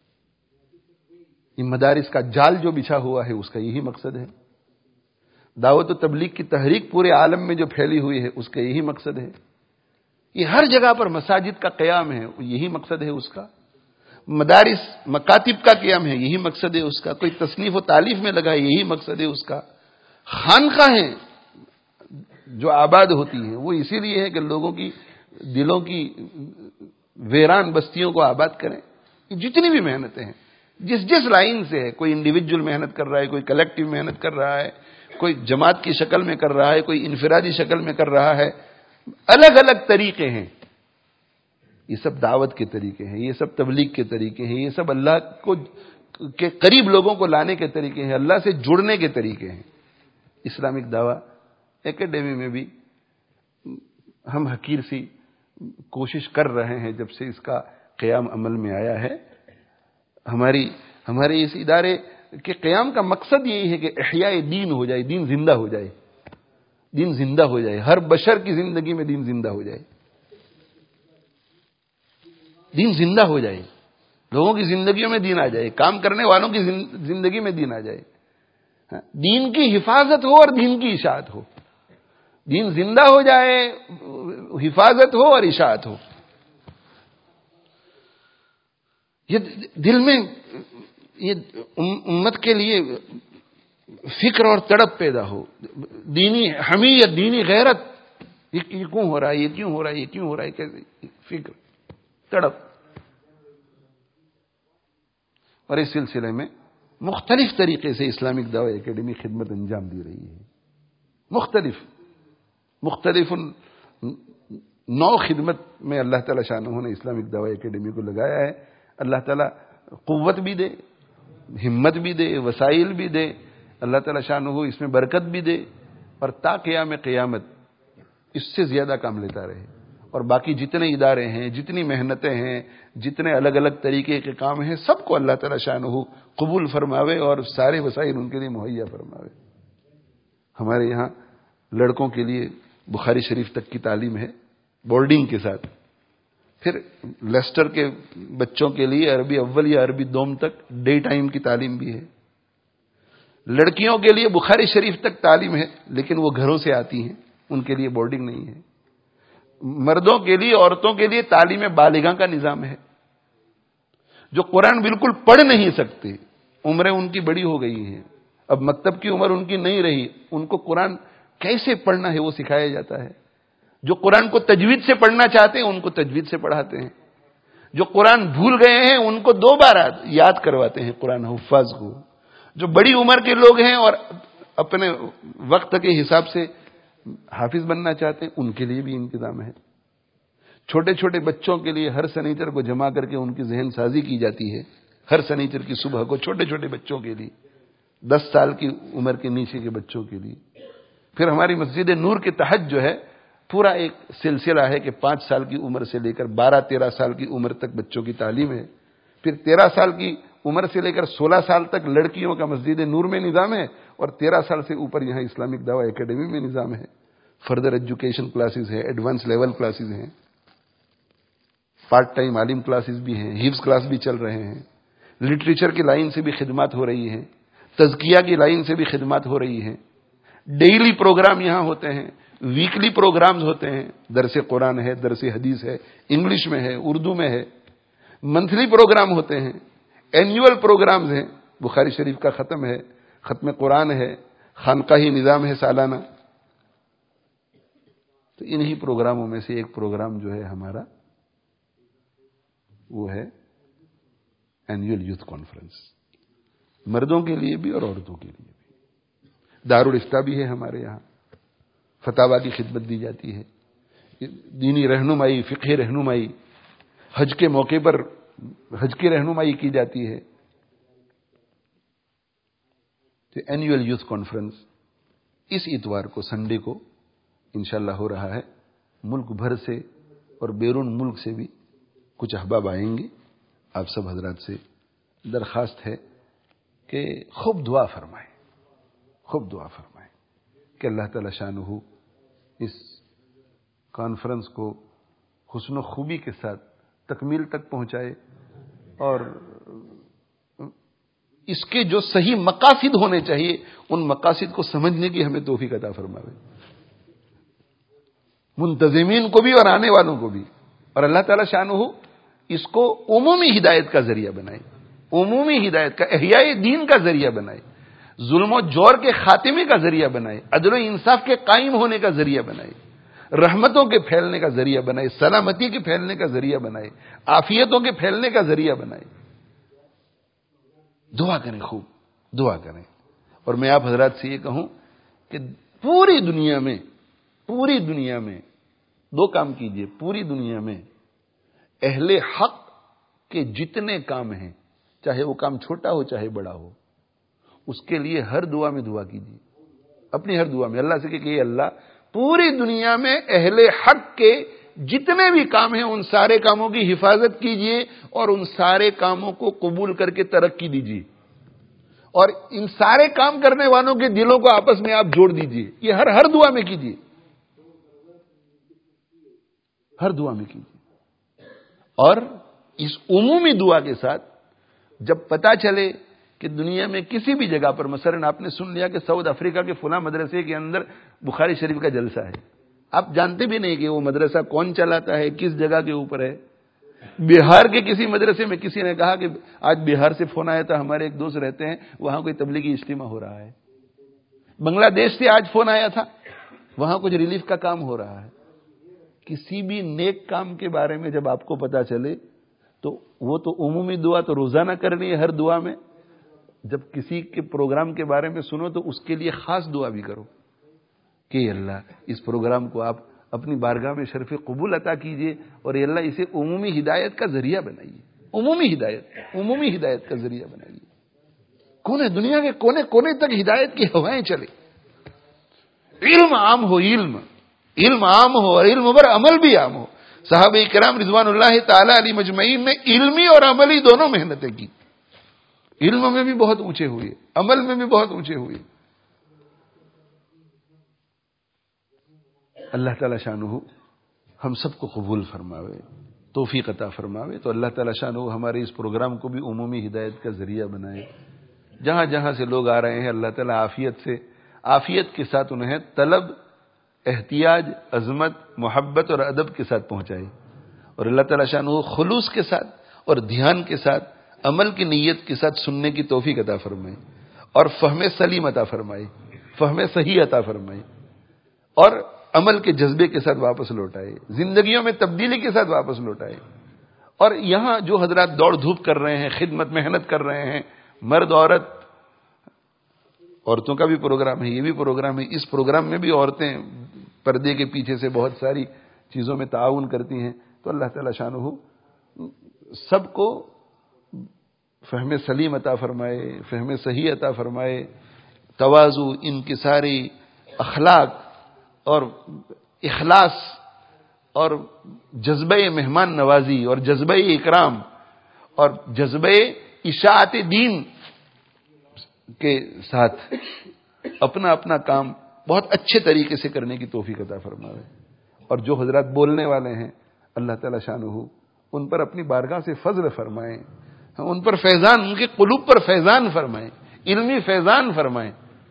یہ مدارس کا جال جو بچھا ہوا ہے اس کا یہی مقصد ہے. دعوت و تبلیغ کی تحریک پورے عالم میں جو پھیلی ہوئی ہے اس کا یہی مقصد ہے. یہ ہر جگہ پر مساجد کا قیام ہے، یہی مقصد ہے اس کا. مدارس مکاتب کا قیام ہے، یہی مقصد ہے اس کا. کوئی تصنیف و تالیف میں لگا ہے، یہی مقصد ہے اس کا. خانقاہیں جو آباد ہوتی ہیں وہ اسی لیے ہے کہ لوگوں کی دلوں کی ویران بستیوں کو آباد کریں. جتنی بھی محنتیں ہیں جس لائن سے ہے، کوئی انڈیویجول محنت کر رہا ہے، کوئی کلیکٹیو محنت کر رہا ہے، کوئی جماعت کی شکل میں کر رہا ہے، کوئی انفرادی شکل میں کر رہا ہے، الگ الگ طریقے ہیں. یہ سب دعوت کے طریقے ہیں، یہ سب تبلیغ کے طریقے ہیں، یہ سب اللہ کو کے قریب لوگوں کو لانے کے طریقے ہیں، اللہ سے جڑنے کے طریقے ہیں. اسلامک دعویٰ اکیڈمی میں بھی ہم حقیر سی کوشش کر رہے ہیں جب سے اس کا قیام عمل میں آیا ہے. ہمارے اس ادارے کے قیام کا مقصد یہی ہے کہ احیاء دین ہو جائے، دین زندہ ہو جائے، دین زندہ ہو جائے، ہر بشر کی زندگی میں دین زندہ ہو جائے، دین زندہ ہو جائے، لوگوں کی زندگیوں میں دین آ جائے، کام کرنے والوں کی زندگی میں دین آ جائے، دین کی حفاظت ہو اور دین کی اشاعت ہو، دین زندہ ہو جائے، حفاظت ہو اور اشاعت ہو. یہ دل میں یہ امت کے لیے فکر اور تڑپ پیدا ہو، دینی حمیت، دینی غیرت. یہ کیوں ہو رہا ہے، یہ کیوں ہو رہا ہے، یہ کیوں ہو رہا ہے، کیسے فکر تڑپ. اور اس سلسلے میں مختلف طریقے سے اسلامک دعوی اکیڈمی خدمت انجام دے رہی ہے. مختلف نو خدمت میں اللہ تعالی شانہ نے اسلامک دعوی اکیڈمی کو لگایا ہے. اللہ تعالیٰ قوت بھی دے، ہمت بھی دے، وسائل بھی دے، اللہ تعالیٰ شانہ اس میں برکت بھی دے، اور تا قیام قیامت اس سے زیادہ کام لیتا رہے. اور باقی جتنے ادارے ہیں، جتنی محنتیں ہیں، جتنے الگ الگ طریقے کے کام ہیں، سب کو اللہ تعالیٰ شانہ قبول فرماوے اور سارے وسائل ان کے لیے مہیا فرماوے. ہمارے یہاں لڑکوں کے لیے بخاری شریف تک کی تعلیم ہے بورڈنگ کے ساتھ. پھر لیسٹر کے بچوں کے لیے عربی اول یا عربی دوم تک ڈے ٹائم کی تعلیم بھی ہے. لڑکیوں کے لیے بخاری شریف تک تعلیم ہے، لیکن وہ گھروں سے آتی ہیں، ان کے لیے بورڈنگ نہیں ہے. مردوں کے لیے، عورتوں کے لیے تعلیم بالغاں کا نظام ہے. جو قرآن بالکل پڑھ نہیں سکتے، عمریں ان کی بڑی ہو گئی ہیں، اب مکتب کی عمر ان کی نہیں رہی، ان کو قرآن کیسے پڑھنا ہے وہ سکھایا جاتا ہے. جو قرآن کو تجوید سے پڑھنا چاہتے ہیں ان کو تجوید سے پڑھاتے ہیں. جو قرآن بھول گئے ہیں ان کو دوبارہ یاد کرواتے ہیں قرآن حفاظ کو. جو بڑی عمر کے لوگ ہیں اور اپنے وقت کے حساب سے حافظ بننا چاہتے ہیں ان کے لیے بھی انتظام ہے. چھوٹے چھوٹے بچوں کے لیے ہر سنیچر کو جمع کر کے ان کی ذہن سازی کی جاتی ہے. ہر سنیچر کی صبح کو چھوٹے چھوٹے بچوں کے لیے، 10 سال کی عمر کے نیچے کے بچوں کے لیے. پھر ہماری مسجد نور کے تحت جو ہے پورا ایک سلسلہ ہے کہ 5 سال کی عمر سے لے کر 12-13 سال کی عمر تک بچوں کی تعلیم ہے. پھر 13 سال کی عمر سے لے کر 16 سال تک لڑکیوں کا مسجد نور میں نظام ہے، اور 13 سال سے اوپر یہاں اسلامک دعوی اکیڈمی میں نظام ہے. فردر ایجوکیشن کلاسز ہے، ایڈوانس لیول کلاسز ہیں، پارٹ ٹائم عالم کلاسز بھی ہیں، حفظ کلاس بھی چل رہے ہیں. لٹریچر کی لائن سے بھی خدمات ہو رہی ہیں، تزکیہ کی لائن سے بھی خدمات ہو رہی ہیں. ڈیلی پروگرام یہاں ہوتے ہیں، ویکلی پروگرامز ہوتے ہیں، درس قرآن ہے، درس حدیث ہے، انگلش میں ہے، اردو میں ہے. منتھلی پروگرام ہوتے ہیں، اینیول پروگرامز ہیں، بخاری شریف کا ختم ہے، ختم قرآن ہے، خانقاہی نظام ہے سالانہ. تو انہی پروگراموں میں سے ایک پروگرام جو ہے ہمارا وہ ہے اینیول یوتھ کانفرنس، مردوں کے لیے بھی اور عورتوں کے لیے بھی. دارالافتاء بھی ہے ہمارے یہاں، فتاوی کی خدمت دی جاتی ہے، دینی رہنمائی، فقہی رہنمائی، حج کے موقع پر حج کی رہنمائی کی جاتی ہے. تو اینیول یوتھ کانفرنس اس اتوار کو، سنڈے کو انشاءاللہ ہو رہا ہے. ملک بھر سے اور بیرون ملک سے بھی کچھ احباب آئیں گے. آپ سب حضرات سے درخواست ہے کہ خوب دعا فرمائیں، خوب دعا فرمائیں کہ اللہ تعالی شانہ اس کانفرنس کو حسن و خوبی کے ساتھ تکمیل تک پہنچائے، اور اس کے جو صحیح مقاصد ہونے چاہیے ان مقاصد کو سمجھنے کی ہمیں توفیق عطا فرمائے، منتظمین کو بھی اور آنے والوں کو بھی. اور اللہ تعالی شانہ اس کو عمومی ہدایت کا ذریعہ بنائے، عمومی ہدایت کا، احیاء دین کا ذریعہ بنائے، ظلم و جور کے خاتمے کا ذریعہ بنائے، عدل و انصاف کے قائم ہونے کا ذریعہ بنائے، رحمتوں کے پھیلنے کا ذریعہ بنائے، سلامتی کے پھیلنے کا ذریعہ بنائے، عافیتوں کے پھیلنے کا ذریعہ بنائے. دعا کریں، خوب دعا کریں. اور میں آپ حضرات سے یہ کہوں کہ پوری دنیا میں 2 کام کیجئے. پوری دنیا میں اہل حق کے جتنے کام ہیں، چاہے وہ کام چھوٹا ہو چاہے بڑا ہو، اس کے لیے ہر دعا میں دعا کیجیے. اپنی ہر دعا میں اللہ سے کہ اللہ پوری دنیا میں اہل حق کے جتنے بھی کام ہیں ان سارے کاموں کی حفاظت کیجئے اور ان سارے کاموں کو قبول کر کے ترقی دیجئے، اور ان سارے کام کرنے والوں کے دلوں کو آپس میں آپ جوڑ دیجئے. یہ ہر دعا میں کیجئے، ہر دعا میں کیجئے. اور اس عمومی دعا کے ساتھ جب پتا چلے کہ دنیا میں کسی بھی جگہ پر، مثلا آپ نے سن لیا کہ ساؤتھ افریقہ کے فلاں مدرسے کے اندر بخاری شریف کا جلسہ ہے، آپ جانتے بھی نہیں کہ وہ مدرسہ کون چلاتا ہے، کس جگہ کے اوپر ہے. بہار کے کسی مدرسے میں کسی نے کہا کہ آج بہار سے فون آیا تھا، ہمارے ایک دوست رہتے ہیں وہاں کوئی تبلیغی اجتماع ہو رہا ہے. بنگلہ دیش سے آج فون آیا تھا، وہاں کچھ ریلیف کا کام ہو رہا ہے. کسی بھی نیک کام کے بارے میں جب آپ کو پتا چلے تو وہ تو عمومی دعا تو روزانہ کرنی ہے ہر دعا میں. جب کسی کے پروگرام کے بارے میں سنو تو اس کے لیے خاص دعا بھی کرو کہ اللہ اس پروگرام کو آپ اپنی بارگاہ میں شرف قبول عطا کیجئے، اور اللہ اسے عمومی ہدایت کا ذریعہ بنائیے. عمومی ہدایت کا ذریعہ بنائیے. کونے دنیا کے کونے کونے تک ہدایت کی ہوائیں چلے. علم عام ہو، علم عام ہو اور علم پر عمل بھی عام ہو. صحابہ کرام رضوان اللہ تعالی علیہ مجمعین نے علمی اور عملی دونوں محنتیں کی. علم میں بھی بہت اونچے ہوئے، عمل میں بھی بہت اونچے ہوئے. اللہ تعالی شانہ ہم سب کو قبول فرماوے، توفیق عطا فرماوے. تو اللہ تعالی شانہ ہمارے اس پروگرام کو بھی عمومی ہدایت کا ذریعہ بنائے. جہاں جہاں سے لوگ آ رہے ہیں اللہ تعالی عافیت کے ساتھ انہیں طلب، احتیاج، عظمت، محبت اور ادب کے ساتھ پہنچائے. اور اللہ تعالی شانہ خلوص کے ساتھ اور دھیان کے ساتھ، عمل کی نیت کے ساتھ سننے کی توفیق عطا فرمائے، اور فہم سلیم عطا فرمائے، فہم صحیح عطا فرمائے، اور عمل کے جذبے کے ساتھ واپس لوٹائے، زندگیوں میں تبدیلی کے ساتھ واپس لوٹائے. اور یہاں جو حضرات دوڑ دھوپ کر رہے ہیں، خدمت محنت کر رہے ہیں، مرد عورت، عورتوں کا بھی پروگرام ہے، یہ بھی پروگرام ہے. اس پروگرام میں بھی عورتیں پردے کے پیچھے سے بہت ساری چیزوں میں تعاون کرتی ہیں. تو اللہ تعالی شانہ سب کو فہم سلیم عطا فرمائے، فہم صحیح عطا فرمائے، تواضع، انکساری، اخلاق اور اخلاص اور جذبہ مہمان نوازی اور جذبہ اکرام اور جذبہ اشاعت دین کے ساتھ اپنا اپنا کام بہت اچھے طریقے سے کرنے کی توفیق عطا فرمائے. اور جو حضرات بولنے والے ہیں اللہ تعالی شانہ ان پر اپنی بارگاہ سے فضل فرمائیں، ان پر فیضان، ان کے قلوب پر فیضان فرمائیں، علمی فیضان فرمائیں،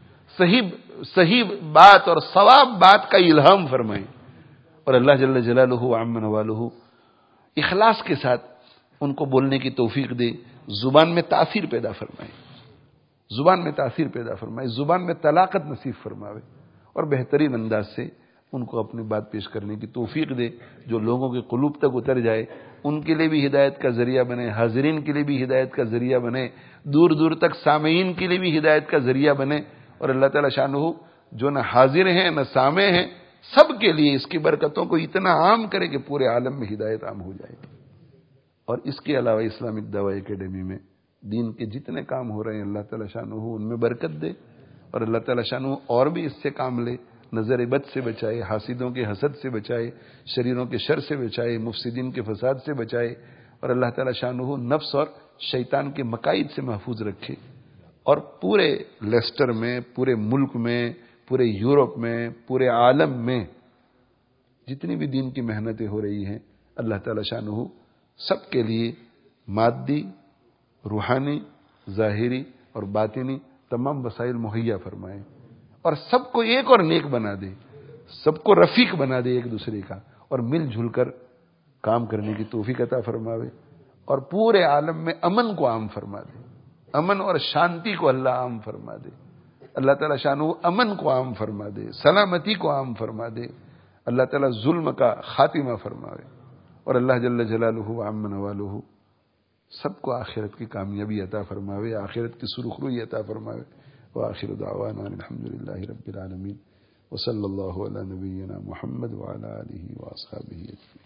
صحیح بات اور صواب بات کا الہام فرمائیں. اور اللہ جل جلالہ وعم نوالہ اخلاص کے ساتھ ان کو بولنے کی توفیق دے. زبان میں تاثیر پیدا فرمائے، زبان میں تاثیر پیدا فرمائے، زبان میں طلاقت نصیب فرماوے، اور بہترین انداز سے ان کو اپنی بات پیش کرنے کی توفیق دے جو لوگوں کے قلوب تک اتر جائے، ان کے لیے بھی ہدایت کا ذریعہ بنے، حاضرین کے لیے بھی ہدایت کا ذریعہ بنے، دور دور تک سامعین کے لیے بھی ہدایت کا ذریعہ بنے. اور اللہ تعالی شانہ جو نہ حاضر ہیں نہ سامع ہیں سب کے لیے اس کی برکتوں کو اتنا عام کرے کہ پورے عالم میں ہدایت عام ہو جائے. اور اس کے علاوہ اسلامک دعوی اکیڈمی میں دین کے جتنے کام ہو رہے ہیں اللہ تعالی شانہ ان میں برکت دے، اور اللہ تعالی شانہ اور بھی اس سے کام لے، نظر بد سے بچائے، حاسدوں کے حسد سے بچائے، شریروں کے شر سے بچائے، مفسدین کے فساد سے بچائے، اور اللہ تعالی شانہ نفس اور شیطان کے مکائد سے محفوظ رکھے. اور پورے لیسٹر میں، پورے ملک میں، پورے یورپ میں، پورے عالم میں جتنی بھی دین کی محنتیں ہو رہی ہیں اللہ تعالی شانہ سب کے لیے مادی، روحانی، ظاہری اور باطنی تمام وسائل مہیا فرمائے، اور سب کو ایک اور نیک بنا دے، سب کو رفیق بنا دے ایک دوسرے کا، اور مل جل کر کام کرنے کی توفیق عطا فرماوے. اور پورے عالم میں امن کو عام فرما دے، امن اور شانتی کو اللہ عام فرما دے. اللہ تعالیٰ شانہ امن کو عام فرما دے، سلامتی کو عام فرما دے. اللہ تعالیٰ ظلم کا خاتمہ فرماوے. اور اللہ جل جلالہ وعم نوالہ سب کو آخرت کی کامیابی عطا فرماوے، آخرت کی سرخروئی عطا فرماوے. وآخر دعوانا الحمدللہ رب العالمین، وصلی اللہ علی نبینا محمد وعلی آلہ واصحابہ اجمعین.